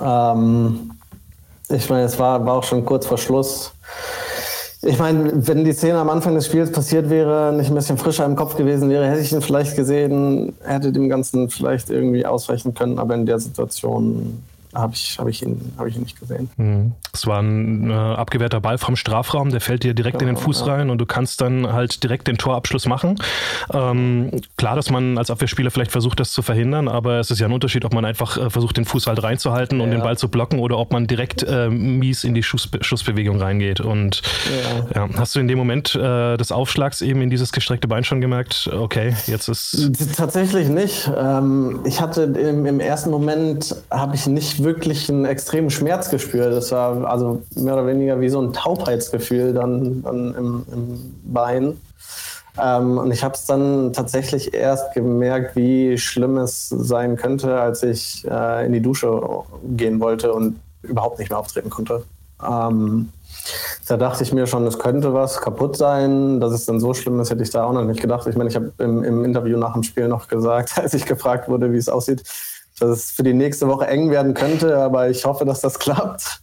Ähm, ich meine, es war, war auch schon kurz vor Schluss. Ich meine, wenn die Szene am Anfang des Spiels passiert wäre, nicht ein bisschen frischer im Kopf gewesen wäre, hätte ich ihn vielleicht gesehen, hätte dem Ganzen vielleicht irgendwie ausweichen können, aber in der Situation habe ich, hab ich, ihn, hab ich ihn nicht gesehen. Es war ein äh, abgewehrter Ball vom Strafraum, der fällt dir direkt ja, in den Fuß ja. rein und du kannst dann halt direkt den Torabschluss machen. Ähm, klar, dass man als Abwehrspieler vielleicht versucht, das zu verhindern, aber es ist ja ein Unterschied, ob man einfach äh, versucht, den Fuß halt reinzuhalten ja, und den Ball zu blocken oder ob man direkt äh, mies in die Schussbe- Schussbewegung reingeht. Und ja. Ja, hast du in dem Moment äh, des Aufschlags eben in dieses gestreckte Bein schon gemerkt, okay, jetzt ist... Tatsächlich nicht. Ähm, ich hatte im, im ersten Moment, habe ich nicht wirklich einen extremen Schmerz gespürt. Das war also mehr oder weniger wie so ein Taubheitsgefühl dann, dann im, im Bein. Ähm, und ich habe es dann tatsächlich erst gemerkt, wie schlimm es sein könnte, als ich äh, in die Dusche gehen wollte und überhaupt nicht mehr auftreten konnte. Ähm, da dachte ich mir schon, es könnte was kaputt sein. Dass es dann so schlimm ist, hätte ich da auch noch nicht gedacht. Ich meine, ich habe im, im Interview nach dem Spiel noch gesagt, als ich gefragt wurde, wie es aussieht, dass es für die nächste Woche eng werden könnte, aber ich hoffe, dass das klappt.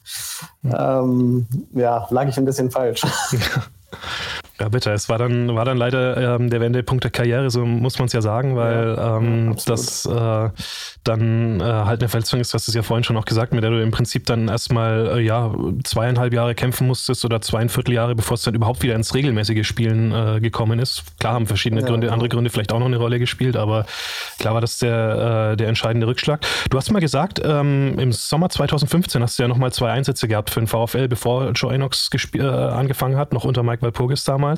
Ähm, ja, lag ich ein bisschen falsch. Ja, bitte. Es war dann, war dann leider ähm, der Wendepunkt der Karriere, so muss man es ja sagen, weil ja, ähm, ja, das äh, dann äh, halt eine Verletzung ist, du hast es ja vorhin schon auch gesagt, mit der du im Prinzip dann erstmal äh, ja, zweieinhalb Jahre kämpfen musstest oder zweieinviertel Jahre, bevor es dann überhaupt wieder ins regelmäßige Spielen äh, gekommen ist. Klar haben verschiedene ja, Gründe, ja. andere Gründe vielleicht auch noch eine Rolle gespielt, aber klar war das der, äh, der entscheidende Rückschlag. Du hast mal gesagt, ähm, im Sommer zweitausendfünfzehn hast du ja nochmal zwei Einsätze gehabt für den VfL, bevor Joe Enox gesp- äh, angefangen hat, noch unter Mike Walpurgis damals.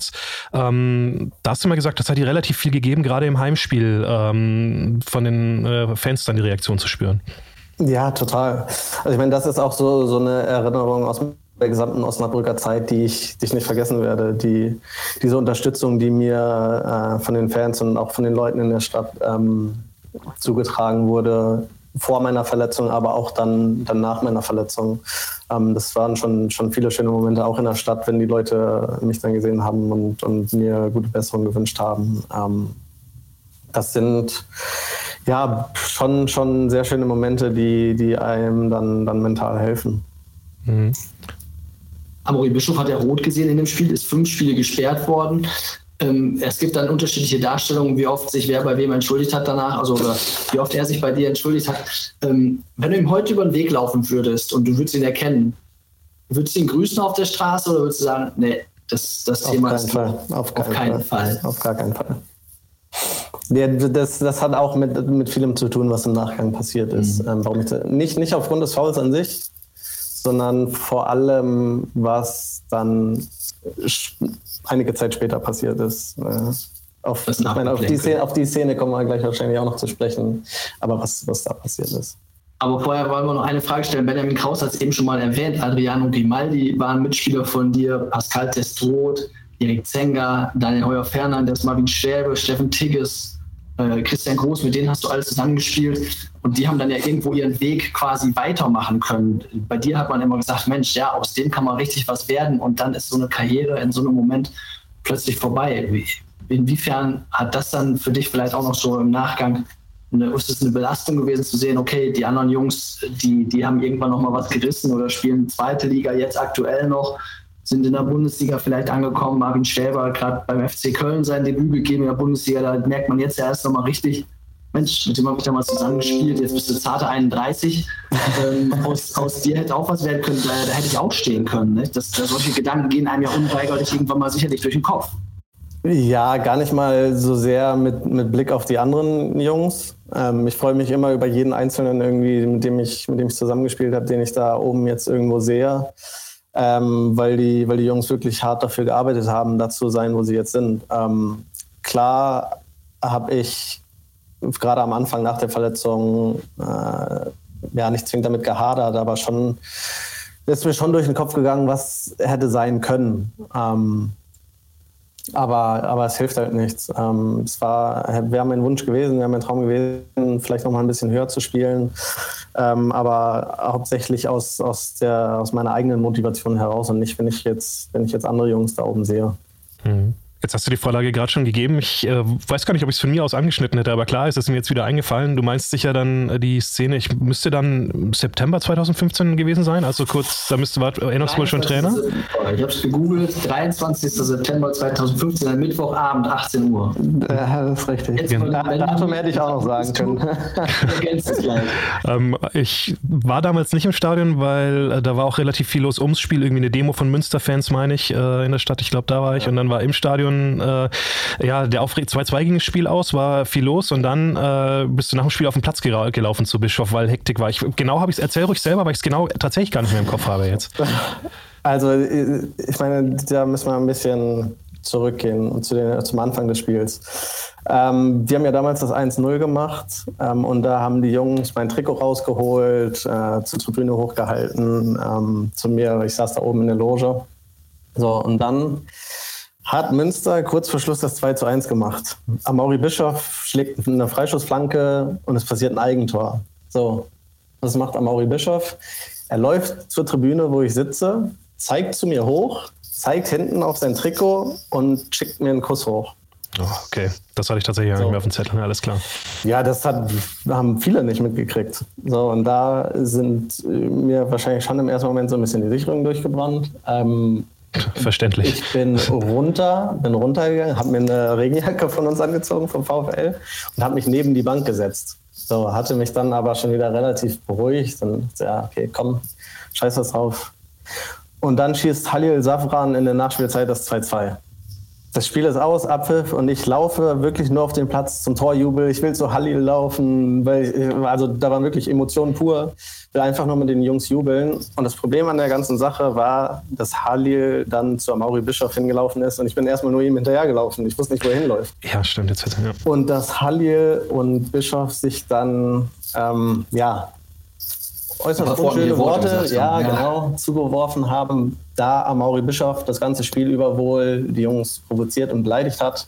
Ähm, da hast du mal gesagt, das hat dir relativ viel gegeben, gerade im Heimspiel ähm, von den äh, Fans dann die Reaktion zu spüren. Ja, total. Also ich meine, das ist auch so, so eine Erinnerung aus der gesamten Osnabrücker Zeit, die ich, die ich nicht vergessen werde. Die, diese Unterstützung, die mir äh, von den Fans und auch von den Leuten in der Stadt ähm, zugetragen wurde, vor meiner Verletzung, aber auch dann, dann nach meiner Verletzung. Ähm, das waren schon, schon viele schöne Momente, auch in der Stadt, wenn die Leute mich dann gesehen haben und, und mir gute Besserung gewünscht haben. Ähm, das sind ja schon, schon sehr schöne Momente, die, die einem dann, dann mental helfen. Mhm. Amaury-Bischof hat ja rot gesehen in dem Spiel, ist fünf Spiele gesperrt worden. Ähm, es gibt dann unterschiedliche Darstellungen, wie oft sich wer bei wem entschuldigt hat danach, also oder wie oft er sich bei dir entschuldigt hat. Ähm, wenn du ihm heute über den Weg laufen würdest und du würdest ihn erkennen, würdest du ihn grüßen auf der Straße oder würdest du sagen, nee, das, das auf Thema keinen ist Fall. Auf, auf keinen keinen Fall. Fall. Auf gar keinen Fall. Ja, das, das hat auch mit, mit vielem zu tun, was im Nachgang passiert ist. Mhm. Ähm, warum ich, nicht, nicht aufgrund des Fouls an sich, sondern vor allem, was dann einige Zeit später passiert ist. Auf, ich meine, auf, die Szene, auf die Szene kommen wir gleich wahrscheinlich auch noch zu sprechen, aber was, was da passiert ist. Aber vorher wollen wir noch eine Frage stellen. Benjamin Kraus hat es eben schon mal erwähnt. Adriano Grimaldi waren Mitspieler von dir, Pascal Testroth, Erik Zenga, Daniel Heuer-Fernandes, Marvin Schäbe, Steffen Tigges, äh, Christian Groß, mit denen hast du alles zusammengespielt. Und die haben dann ja irgendwo ihren Weg quasi weitermachen können. Bei dir hat man immer gesagt, Mensch, ja, aus dem kann man richtig was werden. Und dann ist so eine Karriere in so einem Moment plötzlich vorbei. Inwiefern hat das dann für dich vielleicht auch noch so im Nachgang, eine, ist es eine Belastung gewesen zu sehen, okay, die anderen Jungs, die, die haben irgendwann noch mal was gerissen oder spielen zweite Liga jetzt aktuell noch, sind in der Bundesliga vielleicht angekommen. Marvin Schäber hat gerade beim F C Köln sein Debüt gegeben in der Bundesliga. Da merkt man jetzt ja erst noch mal richtig, Mensch, mit dem habe ich da mal zusammengespielt, jetzt bist du zarte einunddreißig, ähm, aus, aus dir hätte auch was werden können, da, da hätte ich auch stehen können. Ne? Das, das, solche Gedanken gehen einem ja unweigerlich irgendwann mal sicherlich durch den Kopf. Ja, gar nicht mal so sehr mit, mit Blick auf die anderen Jungs. Ähm, ich freue mich immer über jeden Einzelnen irgendwie, mit dem ich, mit dem ich zusammengespielt habe, den ich da oben jetzt irgendwo sehe. Ähm, weil, die, weil die Jungs wirklich hart dafür gearbeitet haben, da zu sein, wo sie jetzt sind. Ähm, klar habe ich gerade am Anfang nach der Verletzung äh, ja nicht zwingend damit gehadert, aber schon ist mir schon durch den Kopf gegangen, was hätte sein können. Ähm, aber, aber es hilft halt nichts. Ähm, es war, wäre mein Wunsch gewesen, wäre mein Traum gewesen, vielleicht noch mal ein bisschen höher zu spielen. Ähm, aber hauptsächlich aus, aus, der, aus meiner eigenen Motivation heraus und nicht, wenn ich jetzt, wenn ich jetzt andere Jungs da oben sehe. Mhm. Jetzt hast du die Vorlage gerade schon gegeben. Ich äh, weiß gar nicht, ob ich es von mir aus angeschnitten hätte, aber klar ist es mir jetzt wieder eingefallen. Du meinst sicher dann äh, die Szene, ich müsste dann September zweitausendfünfzehn gewesen sein, also kurz, da müsste war Erinnerungswohl schon Trainer? Ich habe es gegoogelt, dreiundzwanzigster September zweitausendfünfzehn, Mittwochabend, achtzehn Uhr. Ja, das ist richtig. Jetzt genau. Datum hätte ich auch noch sagen können. ähm, ich war damals nicht im Stadion, weil äh, da war auch relativ viel los ums Spiel, irgendwie eine Demo von Münster-Fans, meine ich, äh, in der Stadt. Ich glaube, da war ich ja. Und dann war im Stadion Äh, ja, der Aufreg zwei zwei ging das Spiel aus, war viel los und dann äh, bist du nach dem Spiel auf den Platz gera- gelaufen zu Bischof, weil Hektik war. Ich, genau habe ich es, erzähl ruhig selber, weil ich es genau tatsächlich gar nicht mehr im Kopf habe jetzt. Also ich meine, da müssen wir ein bisschen zurückgehen zu den, zum Anfang des Spiels. Ähm, die haben ja damals das eins null gemacht ähm, und da haben die Jungs mein Trikot rausgeholt, äh, zur Tribüne hochgehalten, ähm, zu mir, ich saß da oben in der Loge. So, und dann hat Münster kurz vor Schluss das zwei zu eins gemacht. Amaury Bischof schlägt eine Freischussflanke und es passiert ein Eigentor. So, was macht Amaury Bischof? Er läuft zur Tribüne, wo ich sitze, zeigt zu mir hoch, zeigt hinten auf sein Trikot und schickt mir einen Kuss hoch. Oh, okay, das hatte ich tatsächlich so. Nicht mehr auf dem Zettel, alles klar. Ja, das hat, haben viele nicht mitgekriegt. So, und da sind mir wahrscheinlich schon im ersten Moment so ein bisschen die Sicherungen durchgebrannt. Ähm, Verständlich. Ich bin runter, bin runtergegangen, habe mir eine Regenjacke von uns angezogen vom VfL und habe mich neben die Bank gesetzt. So, hatte mich dann aber schon wieder relativ beruhigt und ja, okay, komm, scheiß was drauf. Und dann schießt Halil Safran in der Nachspielzeit das zwei zwei. Das Spiel ist aus, Abpfiff und ich laufe wirklich nur auf den Platz zum Torjubel. Ich will zu Halil laufen, weil ich, also da waren wirklich Emotionen pur. Ich will einfach nur mit den Jungs jubeln. Und das Problem an der ganzen Sache war, dass Halil dann zu Amaury Bischof hingelaufen ist und ich bin erstmal nur ihm hinterhergelaufen. Ich wusste nicht, wo er hinläuft. Ja, stimmt. Jetzt ja. Und dass Halil und Bischof sich dann, ähm, ja, äußerst unschöne Worte, Worte ja, ja, genau, zugeworfen haben, da Amaury Bischof das ganze Spiel über wohl die Jungs provoziert und beleidigt hat,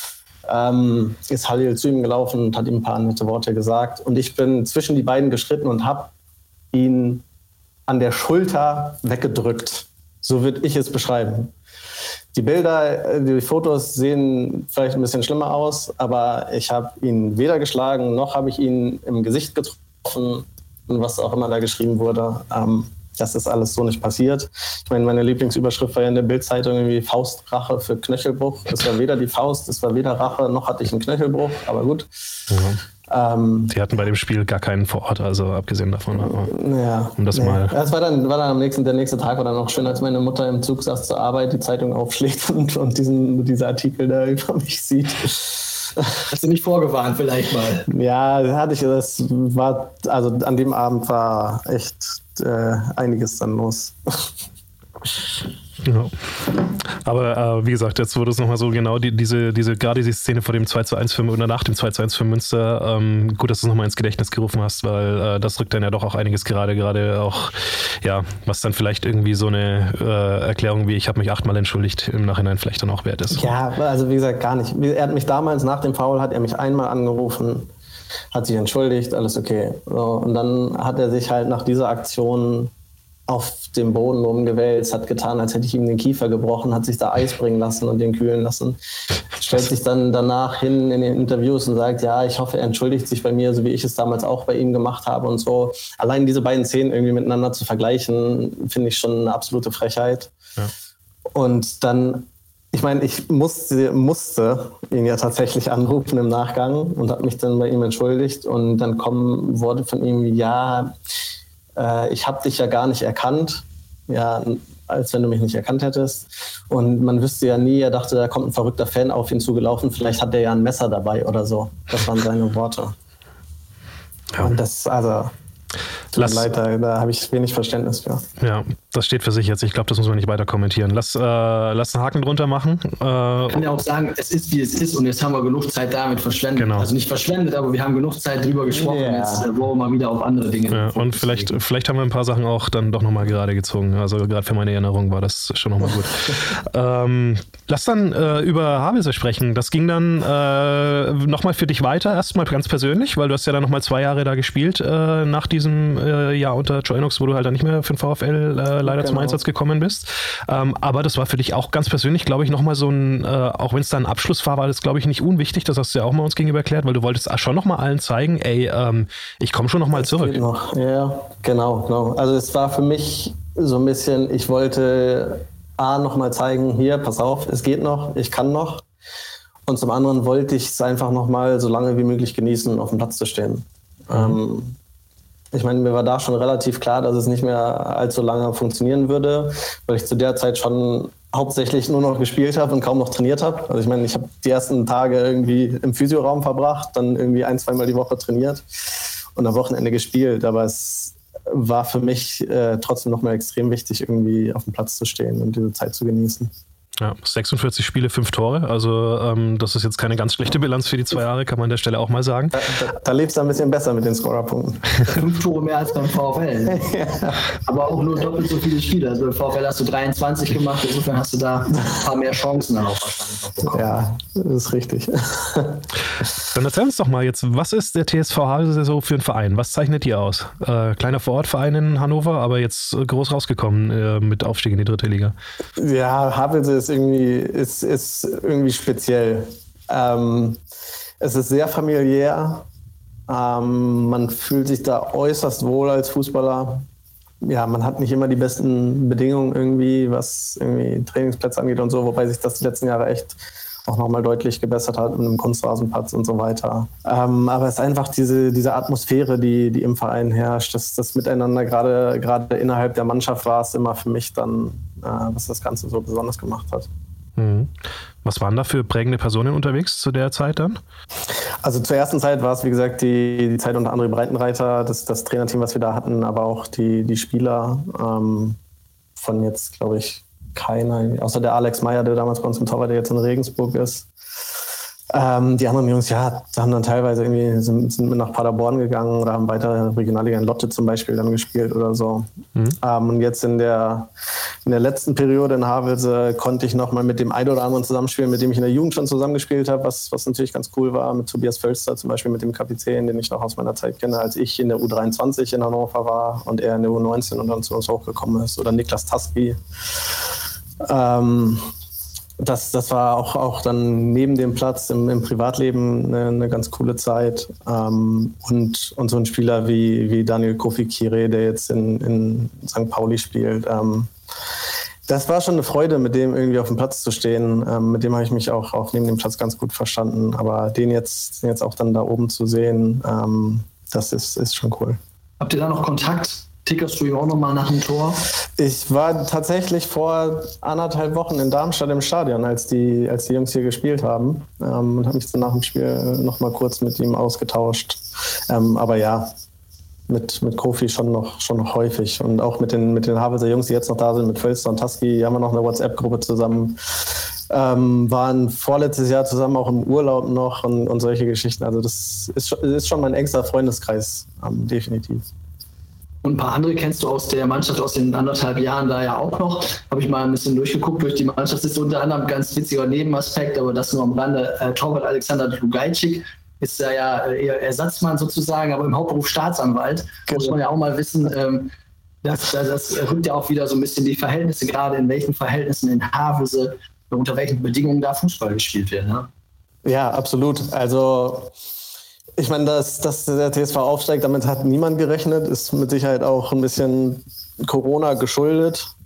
ähm, ist Halil zu ihm gelaufen und hat ihm ein paar nette Worte gesagt. Und ich bin zwischen die beiden geschritten und habe ihn an der Schulter weggedrückt. So würde ich es beschreiben. Die Bilder, die Fotos sehen vielleicht ein bisschen schlimmer aus, aber ich habe ihn weder geschlagen, noch habe ich ihn im Gesicht getroffen. Und was auch immer da geschrieben wurde, ähm, das ist alles so nicht passiert. Ich meine, meine Lieblingsüberschrift war ja in der Bild-Zeitung irgendwie Faustrache für Knöchelbruch. Es war weder die Faust, es war weder Rache, noch hatte ich einen Knöchelbruch, aber gut. Ja. Ähm, Sie hatten bei dem Spiel gar keinen vor Ort, also abgesehen davon. Aber ja, um das nee. mal. Ja, es war dann, war dann am nächsten, der nächste Tag war dann auch schön, als meine Mutter im Zug saß zur Arbeit, die Zeitung aufschlägt und, und diesen, diese Artikel da über mich sieht. Hast du mich vorgewarnt vielleicht mal? Ja, hatte ich, das war, also an dem Abend war echt äh, einiges dann los. Ja. Aber äh, wie gesagt, jetzt wurde es nochmal so genau, die, diese, diese, gerade diese Szene vor dem zwei zu eins für oder nach dem zwei zu eins für Münster, ähm, gut, dass du es nochmal ins Gedächtnis gerufen hast, weil äh, das rückt dann ja doch auch einiges gerade, gerade auch, ja, was dann vielleicht irgendwie so eine äh, Erklärung wie, ich habe mich achtmal entschuldigt, im Nachhinein vielleicht dann auch wert ist. Ja, also wie gesagt, gar nicht. Er hat mich damals, nach dem Foul, hat er mich einmal angerufen, hat sich entschuldigt, alles okay. So, und dann hat er sich halt nach dieser Aktion auf dem Boden rumgewälzt, hat getan, als hätte ich ihm den Kiefer gebrochen, hat sich da Eis bringen lassen und den kühlen lassen. Stellt sich dann danach hin in den Interviews und sagt, ja, ich hoffe, er entschuldigt sich bei mir, so wie ich es damals auch bei ihm gemacht habe und so. Allein diese beiden Szenen irgendwie miteinander zu vergleichen, finde ich schon eine absolute Frechheit. Ja. Und dann ich meine, ich musste, musste ihn ja tatsächlich anrufen im Nachgang und habe mich dann bei ihm entschuldigt. Und dann kommen Worte von ihm wie, ja, äh, ich habe dich ja gar nicht erkannt. Ja, als wenn du mich nicht erkannt hättest. Und man wüsste ja nie, er dachte, da kommt ein verrückter Fan auf ihn zugelaufen. Vielleicht hat er ja ein Messer dabei oder so. Das waren seine Worte. Ja. Und das, also... Tut mir leid, da, da habe ich wenig Verständnis für. Ja, das steht für sich jetzt. Ich glaube, das muss man nicht weiter kommentieren. Lass, äh, lass einen Haken drunter machen. Äh, ich kann ja auch sagen, es ist, wie es ist und jetzt haben wir genug Zeit damit verschwendet. Genau. Also nicht verschwendet, aber wir haben genug Zeit drüber gesprochen. Yeah. Jetzt äh, wollen wir mal wieder auf andere Dinge. Ja, und vielleicht, vielleicht haben wir ein paar Sachen auch dann doch nochmal gerade gezogen. Also gerade für meine Erinnerung war das schon nochmal gut. ähm, lass dann äh, über Havelse sprechen. Das ging dann äh, nochmal für dich weiter, erstmal ganz persönlich, weil du hast ja dann nochmal zwei Jahre da gespielt äh, nach diesem äh, Jahr unter Joe Enox, wo du halt dann nicht mehr für den VfL äh, leider genau. zum Einsatz gekommen bist. Ähm, aber das war für dich auch ganz persönlich, glaube ich, nochmal so ein, äh, auch wenn es dann ein Abschluss war, war das, glaube ich, nicht unwichtig. Das hast du ja auch mal uns gegenüber erklärt, weil du wolltest schon nochmal allen zeigen, ey, ähm, ich komme schon nochmal zurück. Noch. Ja, genau, genau. Also es war für mich so ein bisschen, ich wollte A, nochmal zeigen, hier, pass auf, es geht noch, ich kann noch. Und zum anderen wollte ich es einfach nochmal so lange wie möglich genießen, auf dem Platz zu stehen. Mhm. Ähm, Ich meine, mir war da schon relativ klar, dass es nicht mehr allzu lange funktionieren würde, weil ich zu der Zeit schon hauptsächlich nur noch gespielt habe und kaum noch trainiert habe. Also ich meine, ich habe die ersten Tage irgendwie im Physioraum verbracht, dann irgendwie ein-, zweimal die Woche trainiert und am Wochenende gespielt. Aber es war für mich äh, trotzdem nochmal extrem wichtig, irgendwie auf dem Platz zu stehen und diese Zeit zu genießen. Ja, sechsundvierzig Spiele, fünf Tore. Also ähm, das ist jetzt keine ganz schlechte Bilanz für die zwei Jahre, kann man an der Stelle auch mal sagen. Da, da, da lebst du ein bisschen besser mit den Scorerpunkten. Fünf Tore mehr als beim VfL. Ja. Aber auch nur doppelt so viele Spiele. Also beim VfL hast du dreiundzwanzig gemacht, insofern hast du da ein paar mehr Chancen dann auch wahrscheinlich noch bekommen. Ja, das ist richtig. Dann erzähl uns doch mal jetzt, was ist der T S V Havelse so für ein Verein? Was zeichnet die aus? Äh, kleiner Vorortverein in Hannover, aber jetzt groß rausgekommen äh, mit Aufstieg in die dritte Liga. Ja, Havelse ist irgendwie, ist, ist irgendwie speziell. Ähm, es ist sehr familiär. Ähm, man fühlt sich da äußerst wohl als Fußballer. Ja, man hat nicht immer die besten Bedingungen irgendwie, was irgendwie Trainingsplätze angeht und so, wobei sich das die letzten Jahre echt auch nochmal deutlich gebessert hat mit einem Kunstrasenplatz und so weiter. Ähm, aber es ist einfach diese, diese Atmosphäre, die, die im Verein herrscht, das, das Miteinander, gerade, gerade innerhalb der Mannschaft war es immer für mich dann, äh, was das Ganze so besonders gemacht hat. Mhm. Was waren da für prägende Personen unterwegs zu der Zeit dann? Also zur ersten Zeit war es, wie gesagt, die, die Zeit unter André Breitenreiter, das, das Trainerteam, was wir da hatten, aber auch die, die Spieler ähm, von jetzt, glaube ich, keiner, außer der Alex Meyer, der damals bei uns im Torwart, der jetzt in Regensburg ist. Ähm, die anderen Jungs, ja, haben dann teilweise irgendwie sind, sind mit nach Paderborn gegangen oder haben weiter Regionalliga in Lotte zum Beispiel dann gespielt oder so. Mhm. Ähm, und jetzt in der, in der letzten Periode in Havelse konnte ich nochmal mit dem einen oder anderen zusammenspielen, mit dem ich in der Jugend schon zusammengespielt habe, was, was natürlich ganz cool war, mit Tobias Völster zum Beispiel, mit dem Kapitän, den ich noch aus meiner Zeit kenne, als ich in der U dreiundzwanzig in Hannover war und er in der U neunzehn und dann zu uns hochgekommen ist. Oder Niklas Tasky. Ähm, Das, das war auch, auch dann neben dem Platz im, im Privatleben eine, eine ganz coole Zeit. Ähm, und, und so ein Spieler wie, wie Daniel Kofi Kire, der jetzt in, in Sankt Pauli spielt. Ähm, das war schon eine Freude, mit dem irgendwie auf dem Platz zu stehen. Ähm, mit dem habe ich mich auch, auch neben dem Platz ganz gut verstanden. Aber den jetzt, den jetzt auch dann da oben zu sehen, ähm, das ist, ist schon cool. Habt ihr da noch Kontakt? Tickerst du ihm auch nochmal nach dem Tor? Ich war tatsächlich vor anderthalb Wochen in Darmstadt im Stadion, als die, als die Jungs hier gespielt haben. Ähm, und habe mich dann nach dem Spiel nochmal kurz mit ihm ausgetauscht. Ähm, aber ja, mit, mit Kofi schon noch, schon noch häufig. Und auch mit den, mit den Havelser Jungs, die jetzt noch da sind, mit Völster und Tasky, haben wir noch eine WhatsApp-Gruppe zusammen. Ähm, waren vorletztes Jahr zusammen auch im Urlaub noch und, und solche Geschichten. Also das ist, ist schon mein engster Freundeskreis, ähm, definitiv. Und ein paar andere kennst du aus der Mannschaft aus den anderthalb Jahren da ja auch noch. Habe ich mal ein bisschen durchgeguckt durch die Mannschaft. Das ist unter anderem ein ganz witziger Nebenaspekt, aber das nur am Rande. Äh, Torwart Alexander Dlugajczyk ist da ja eher Ersatzmann sozusagen, aber im Hauptberuf Staatsanwalt. Genau. Muss man ja auch mal wissen. Ähm, das, das, das rückt ja auch wieder so ein bisschen die Verhältnisse, gerade in welchen Verhältnissen in Havelse, unter welchen Bedingungen da Fußball gespielt wird. Ne? Ja, absolut. Also ich meine, dass, dass der T S V aufsteigt, damit hat niemand gerechnet. Ist mit Sicherheit auch ein bisschen Corona geschuldet.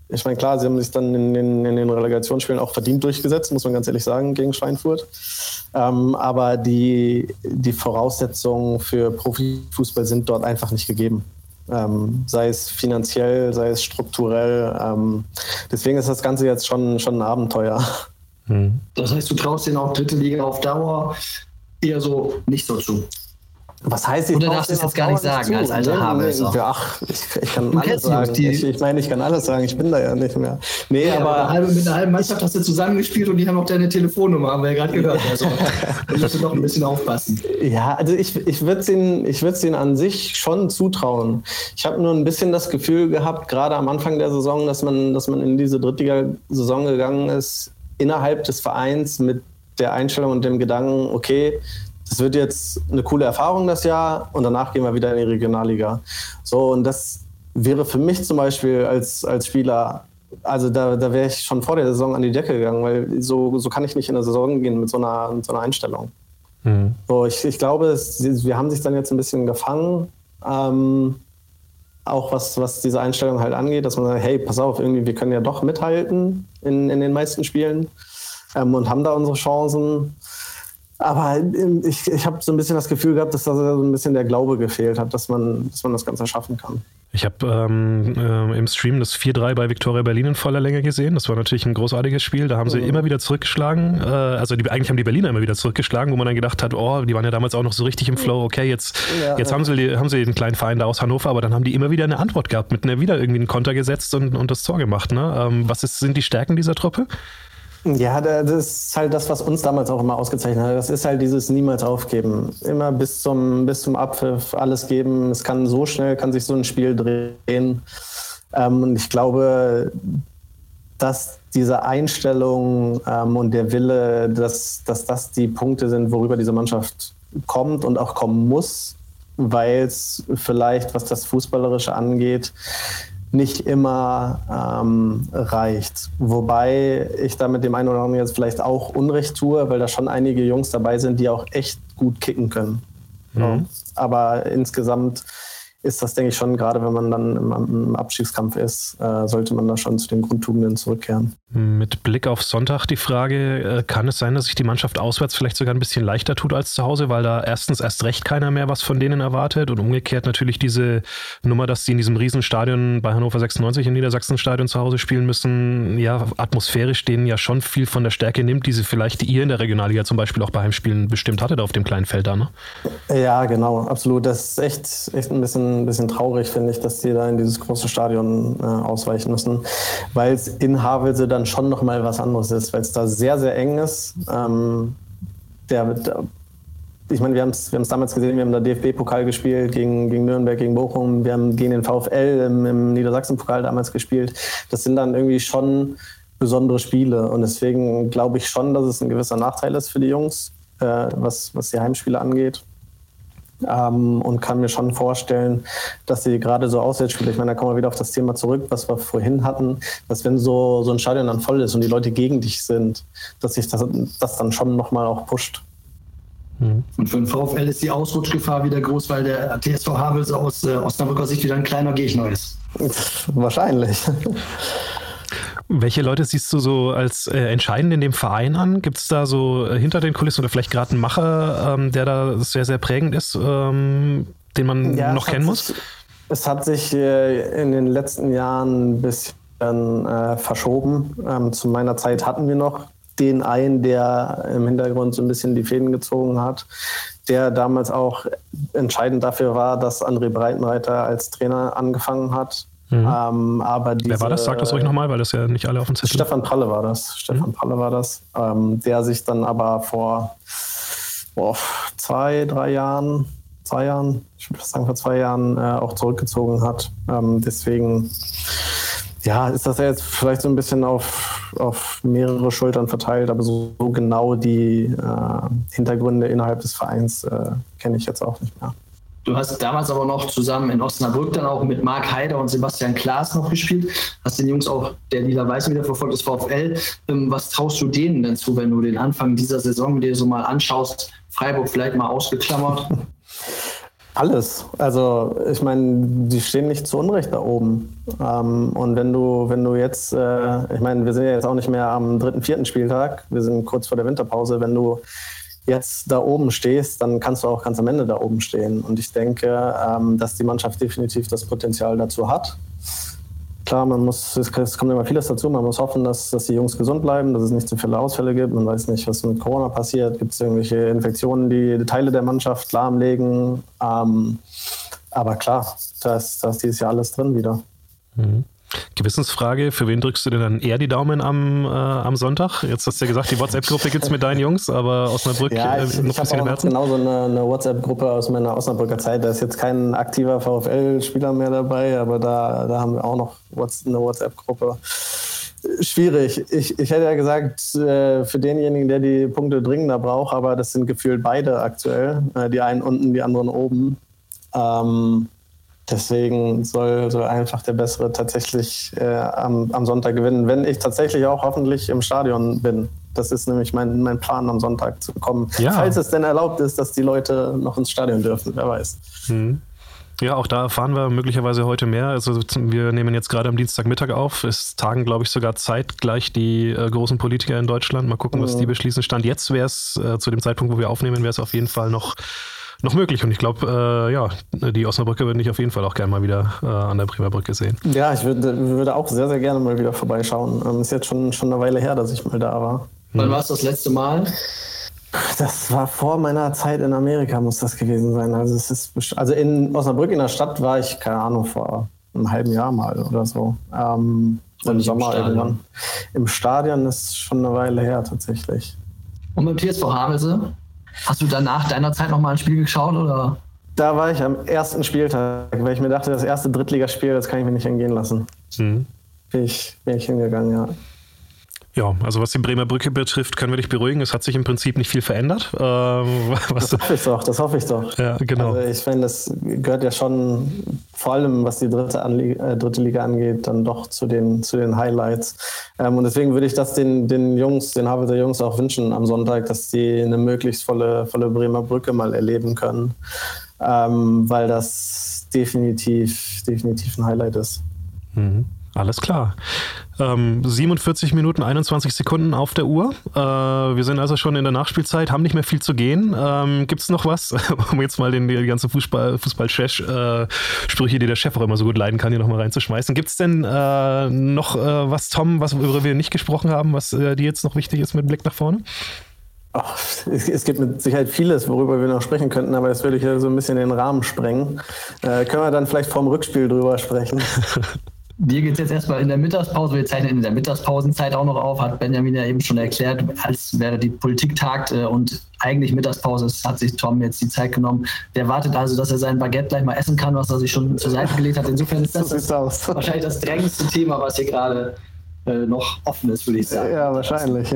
ich meine, klar, sie haben sich dann in den, in den Relegationsspielen auch verdient durchgesetzt, muss man ganz ehrlich sagen, gegen Schweinfurt. Ähm, aber die, die Voraussetzungen für Profifußball sind dort einfach nicht gegeben. Ähm, sei es finanziell, sei es strukturell. Ähm, deswegen ist das Ganze jetzt schon, schon ein Abenteuer. Hm. Das heißt, du traust denen auch dritte Liga auf Dauer eher so nicht so zu? Was heißt, ich Oder darfst du es jetzt gar nicht sagen, als alter Havelser? Ach, ich, ich kann alles sagen. Ich, ich meine, ich kann alles sagen. Ich bin da ja nicht mehr. Nee, ja, aber, aber mit einer halben Mannschaft hast du zusammengespielt und die haben auch deine Telefonnummer, haben wir ja gerade gehört. Also da musst du doch ein bisschen aufpassen. Ja, also ich, ich würde es ihnen, ich würde es ihnen an sich schon zutrauen. Ich habe nur ein bisschen das Gefühl gehabt, gerade am Anfang der Saison, dass man, dass man in diese Drittliga-Saison gegangen ist, innerhalb des Vereins mit der Einstellung und dem Gedanken, okay, das wird jetzt eine coole Erfahrung das Jahr und danach gehen wir wieder in die Regionalliga. So, und das wäre für mich zum Beispiel als, als Spieler, also da, da wäre ich schon vor der Saison an die Decke gegangen, weil so, so kann ich nicht in der Saison gehen mit so einer, mit so einer Einstellung. Mhm. So, ich, ich glaube, es, wir haben sich dann jetzt ein bisschen gefangen, ähm, auch was, was diese Einstellung halt angeht, dass man sagt, hey, pass auf, irgendwie, wir können ja doch mithalten in, in den meisten Spielen ähm, und haben da unsere Chancen. Aber ich, ich habe so ein bisschen das Gefühl gehabt, dass da so ein bisschen der Glaube gefehlt hat, dass man, dass man das Ganze schaffen kann. Ich habe ähm, äh, im Stream das vier drei bei Viktoria Berlin in voller Länge gesehen. Das war natürlich ein großartiges Spiel. Da haben sie mhm. immer wieder zurückgeschlagen. Äh, also die, eigentlich haben die Berliner immer wieder zurückgeschlagen, wo man dann gedacht hat, oh, die waren ja damals auch noch so richtig im Flow. Okay, jetzt, ja, jetzt ja. haben sie haben sie den kleinen Verein da aus Hannover, aber dann haben die immer wieder eine Antwort gehabt, mit einer wieder irgendwie einen Konter gesetzt und, und das Tor gemacht. Ne? Ähm, was ist, sind die Stärken dieser Truppe? Ja, das ist halt das, was uns damals auch immer ausgezeichnet hat. Das ist halt dieses niemals aufgeben. Immer bis zum, bis zum Abpfiff alles geben. Es kann so schnell, kann sich so ein Spiel drehen. Ähm, und ich glaube, dass diese Einstellung ähm, und der Wille, dass, dass das die Punkte sind, worüber diese Mannschaft kommt und auch kommen muss, weil es vielleicht, was das Fußballerische angeht, nicht immer ähm, reicht. Wobei ich da mit dem einen oder anderen jetzt vielleicht auch Unrecht tue, weil da schon einige Jungs dabei sind, die auch echt gut kicken können. Mhm. So. Aber insgesamt ist das, denke ich, schon, gerade wenn man dann im, im Abstiegskampf ist, äh, sollte man da schon zu den Grundtugenden zurückkehren. Mit Blick auf Sonntag die Frage, äh, kann es sein, dass sich die Mannschaft auswärts vielleicht sogar ein bisschen leichter tut als zu Hause, weil da erstens erst recht keiner mehr was von denen erwartet und umgekehrt natürlich diese Nummer, dass sie in diesem Riesenstadion bei Hannover sechsundneunzig im Niedersachsenstadion zu Hause spielen müssen, ja, atmosphärisch denen ja schon viel von der Stärke nimmt, die sie vielleicht ihr in der Regionalliga zum Beispiel auch bei Heimspielen bestimmt hattet auf dem kleinen Feld da, ne? Ja, genau, absolut. Das ist echt, echt ein bisschen ein bisschen traurig, finde ich, dass die da in dieses große Stadion äh, ausweichen müssen, weil es in Havelse dann schon nochmal was anderes ist, weil es da sehr, sehr eng ist. Ähm, der, der, ich meine, wir haben es wir damals gesehen, wir haben da D F B-Pokal gespielt gegen, gegen Nürnberg, gegen Bochum, wir haben gegen den VfL im, im Niedersachsen-Pokal damals gespielt. Das sind dann irgendwie schon besondere Spiele und deswegen glaube ich schon, dass es ein gewisser Nachteil ist für die Jungs, äh, was, was die Heimspiele angeht. Ähm, und kann mir schon vorstellen, dass sie gerade so Auswärtsspiele, ich meine, da kommen wir wieder auf das Thema zurück, was wir vorhin hatten, dass wenn so, so ein Stadion dann voll ist und die Leute gegen dich sind, dass sich das, das dann schon nochmal auch pusht. Mhm. Und für den VfL ist die Ausrutschgefahr wieder groß, weil der T S V Havelse aus äh, Osnabrücker Sicht wieder ein kleiner Gegner ist. Wahrscheinlich. Welche Leute siehst du so als äh, entscheidend in dem Verein an? Gibt es da so äh, hinter den Kulissen oder vielleicht gerade einen Macher, ähm, der da sehr, sehr prägend ist, ähm, den man ja, noch kennen muss? Sich, es hat sich äh, in den letzten Jahren ein bisschen äh, verschoben. Ähm, zu meiner Zeit hatten wir noch den einen, der im Hintergrund so ein bisschen die Fäden gezogen hat, der damals auch entscheidend dafür war, dass André Breitenreiter als Trainer angefangen hat. Mhm. Ähm, aber diese, Wer war das? Sag das ruhig nochmal, weil das ja nicht alle auf dem Zettel. Stefan Pralle war das. Stefan mhm. Pralle war das. Ähm, der sich dann aber vor boah, zwei, drei Jahren, zwei Jahren, ich würde sagen vor zwei Jahren äh, auch zurückgezogen hat. Ähm, deswegen ja, ist das ja jetzt vielleicht so ein bisschen auf, auf mehrere Schultern verteilt, aber so, so genau die äh, Hintergründe innerhalb des Vereins äh, kenne ich jetzt auch nicht mehr. Du hast damals aber noch zusammen in Osnabrück dann auch mit Marc Heider und Sebastian Klaas noch gespielt. Hast den Jungs auch der Liga Weiß wieder verfolgt, das VfL. Ähm, was traust du denen denn zu, wenn du den Anfang dieser Saison dir so mal anschaust? Freiburg vielleicht mal ausgeklammert. Alles. Also ich meine, die stehen nicht zu Unrecht da oben. Ähm, und wenn du, wenn du jetzt, äh, ich meine, wir sind ja jetzt auch nicht mehr am dritten, vierten Spieltag, wir sind kurz vor der Winterpause, wenn du jetzt da oben stehst, dann kannst du auch ganz am Ende da oben stehen. Und ich denke, ähm, dass die Mannschaft definitiv das Potenzial dazu hat. Klar, man muss, es kommt immer vieles dazu, man muss hoffen, dass, dass die Jungs gesund bleiben, dass es nicht zu viele Ausfälle gibt. Man weiß nicht, was mit Corona passiert. Gibt es irgendwelche Infektionen, die Teile der Mannschaft lahmlegen? Ähm, aber klar, da ist, da ist dieses Jahr alles drin wieder. Mhm. Gewissensfrage, für wen drückst du denn dann eher die Daumen am, äh, am Sonntag? Jetzt hast du ja gesagt, die WhatsApp-Gruppe gibt es mit deinen Jungs, aber Osnabrück ja, ich, äh, noch ich habe auch noch genauso eine, eine WhatsApp-Gruppe aus meiner Osnabrücker Zeit. Da ist jetzt kein aktiver VfL-Spieler mehr dabei, aber da, da haben wir auch noch eine WhatsApp-Gruppe. Schwierig. Ich, ich hätte ja gesagt, für denjenigen, der die Punkte dringender braucht, aber das sind gefühlt beide aktuell. Die einen unten, die anderen oben. Ähm, Deswegen soll, soll einfach der Bessere tatsächlich äh, am, am Sonntag gewinnen, wenn ich tatsächlich auch hoffentlich im Stadion bin. Das ist nämlich mein, mein Plan, am Sonntag zu kommen. Ja. Falls es denn erlaubt ist, dass die Leute noch ins Stadion dürfen, wer weiß. Mhm. Ja, auch da erfahren wir möglicherweise heute mehr. Also wir nehmen jetzt gerade am Dienstagmittag auf. Es tagen, glaube ich, sogar zeitgleich die äh, großen Politiker in Deutschland. Mal gucken, was mhm. die beschließen. Stand jetzt wäre es, äh, zu dem Zeitpunkt, wo wir aufnehmen, wäre es auf jeden Fall noch noch möglich. Und ich glaube, äh, ja, die Osnabrücker würden ich auf jeden Fall auch gerne mal wieder äh, an der Bremer Brücke sehen. Ja, ich würde, würde auch sehr, sehr gerne mal wieder vorbeischauen. Ähm, ist jetzt schon, schon eine Weile her, dass ich mal da war. Wann war es das letzte Mal? Das war vor meiner Zeit in Amerika, muss das gewesen sein. Also, es ist, also in Osnabrück in der Stadt war ich, keine Ahnung, vor einem halben Jahr mal oder so. Ähm, Im Sommer im irgendwann. Im Stadion ist schon eine Weile her, tatsächlich. Und beim T S V Havelse? Hast du danach deiner Zeit noch mal ein Spiel geschaut, oder? Da war ich am ersten Spieltag, weil ich mir dachte, das erste Drittligaspiel, das kann ich mir nicht entgehen lassen. Mhm. Bin ich, bin ich hingegangen, ja. Ja, also was die Bremer Brücke betrifft, können wir dich beruhigen. Es hat sich im Prinzip nicht viel verändert. Ähm, was das hoffe ich doch, das hoffe ich doch. Ja, genau. Also ich finde, das gehört ja schon, vor allem was die dritte, Anlie- äh, dritte Liga angeht, dann doch zu den, zu den Highlights. Ähm, und deswegen würde ich das den, den Jungs, den Havelser Jungs auch wünschen am Sonntag, dass die eine möglichst volle, volle Bremer Brücke mal erleben können. Ähm, weil das definitiv, definitiv ein Highlight ist. Mhm. Alles klar. Ähm, siebenundvierzig Minuten, einundzwanzig Sekunden auf der Uhr. Äh, wir sind also schon in der Nachspielzeit, haben nicht mehr viel zu gehen. Ähm, Gibt es noch was, um jetzt mal den, die ganze Fußball, Fußball-Trash-Sprüche, die der Chef auch immer so gut leiden kann, hier nochmal reinzuschmeißen. Gibt es denn äh, noch äh, was, Tom, was, worüber wir nicht gesprochen haben, was äh, dir jetzt noch wichtig ist mit Blick nach vorne? Ach, es, es gibt mit Sicherheit vieles, worüber wir noch sprechen könnten, aber das würde ich ja so ein bisschen den Rahmen sprengen. Äh, können wir dann vielleicht vorm Rückspiel drüber sprechen? Dir geht es jetzt erstmal in der Mittagspause, wir zeichnen in der Mittagspausenzeit auch noch auf, hat Benjamin ja eben schon erklärt, als wäre die Politik tagt und eigentlich Mittagspause ist, hat sich Tom jetzt die Zeit genommen. Der wartet also, dass er sein Baguette gleich mal essen kann, was er sich schon zur Seite gelegt hat. Insofern ist das, das aus. wahrscheinlich das drängendste Thema, was hier gerade äh, noch offen ist, würde ich sagen. Ja, wahrscheinlich.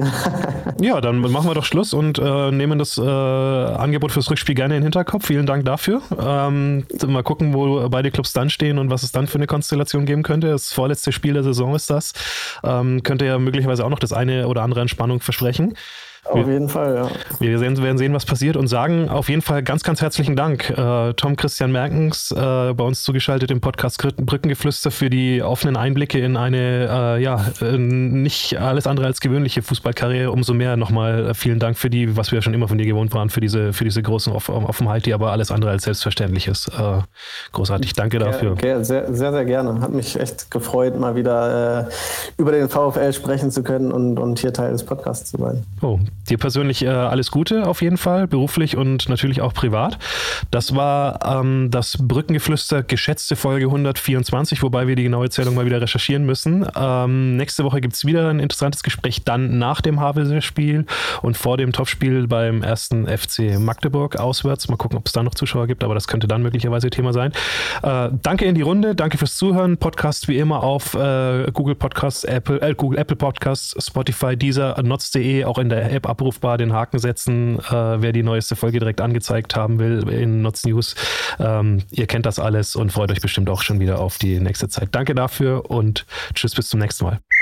Ja, dann machen wir doch Schluss und äh, nehmen das äh, Angebot fürs Rückspiel gerne in den Hinterkopf. Vielen Dank dafür. Ähm, mal gucken, wo beide Clubs dann stehen und was es dann für eine Konstellation geben könnte. Das vorletzte Spiel der Saison ist das. Ähm, könnte ja möglicherweise auch noch das eine oder andere an Spannung versprechen. Auf jeden Fall, ja. Wir sehen, werden sehen, was passiert und sagen auf jeden Fall ganz, ganz herzlichen Dank, äh, Tom Christian Merkens, äh, bei uns zugeschaltet im Podcast Brückengeflüster, für die offenen Einblicke in eine, äh, ja, äh, nicht alles andere als gewöhnliche Fußballkarriere. Umso mehr nochmal vielen Dank für die, was wir schon immer von dir gewohnt waren, für diese, für diese großen Off- Offenheit, die aber alles andere als selbstverständlich ist. Äh, großartig, danke dafür. Ja, sehr, sehr, sehr gerne. Hat mich echt gefreut, mal wieder äh, über den VfL sprechen zu können und, und hier Teil des Podcasts zu sein. Oh. Dir persönlich äh, alles Gute auf jeden Fall, beruflich und natürlich auch privat. Das war ähm, das Brückengeflüster geschätzte Folge hundertvierundzwanzig, wobei wir die genaue Zählung mal wieder recherchieren müssen. Ähm, nächste Woche gibt es wieder ein interessantes Gespräch, dann nach dem Havelse-Spiel und vor dem Topspiel beim ersten F C Magdeburg auswärts. Mal gucken, ob es da noch Zuschauer gibt, aber das könnte dann möglicherweise Thema sein. Äh, danke in die Runde, danke fürs Zuhören. Podcast wie immer auf äh, Google Podcasts, Apple, äh, Google Apple Podcasts, Spotify, Deezer, notz punkt de, auch in der App abrufbar, den Haken setzen, äh, wer die neueste Folge direkt angezeigt haben will in Notz News. Ähm, ihr kennt das alles und freut euch bestimmt auch schon wieder auf die nächste Zeit. Danke dafür und tschüss, bis zum nächsten Mal.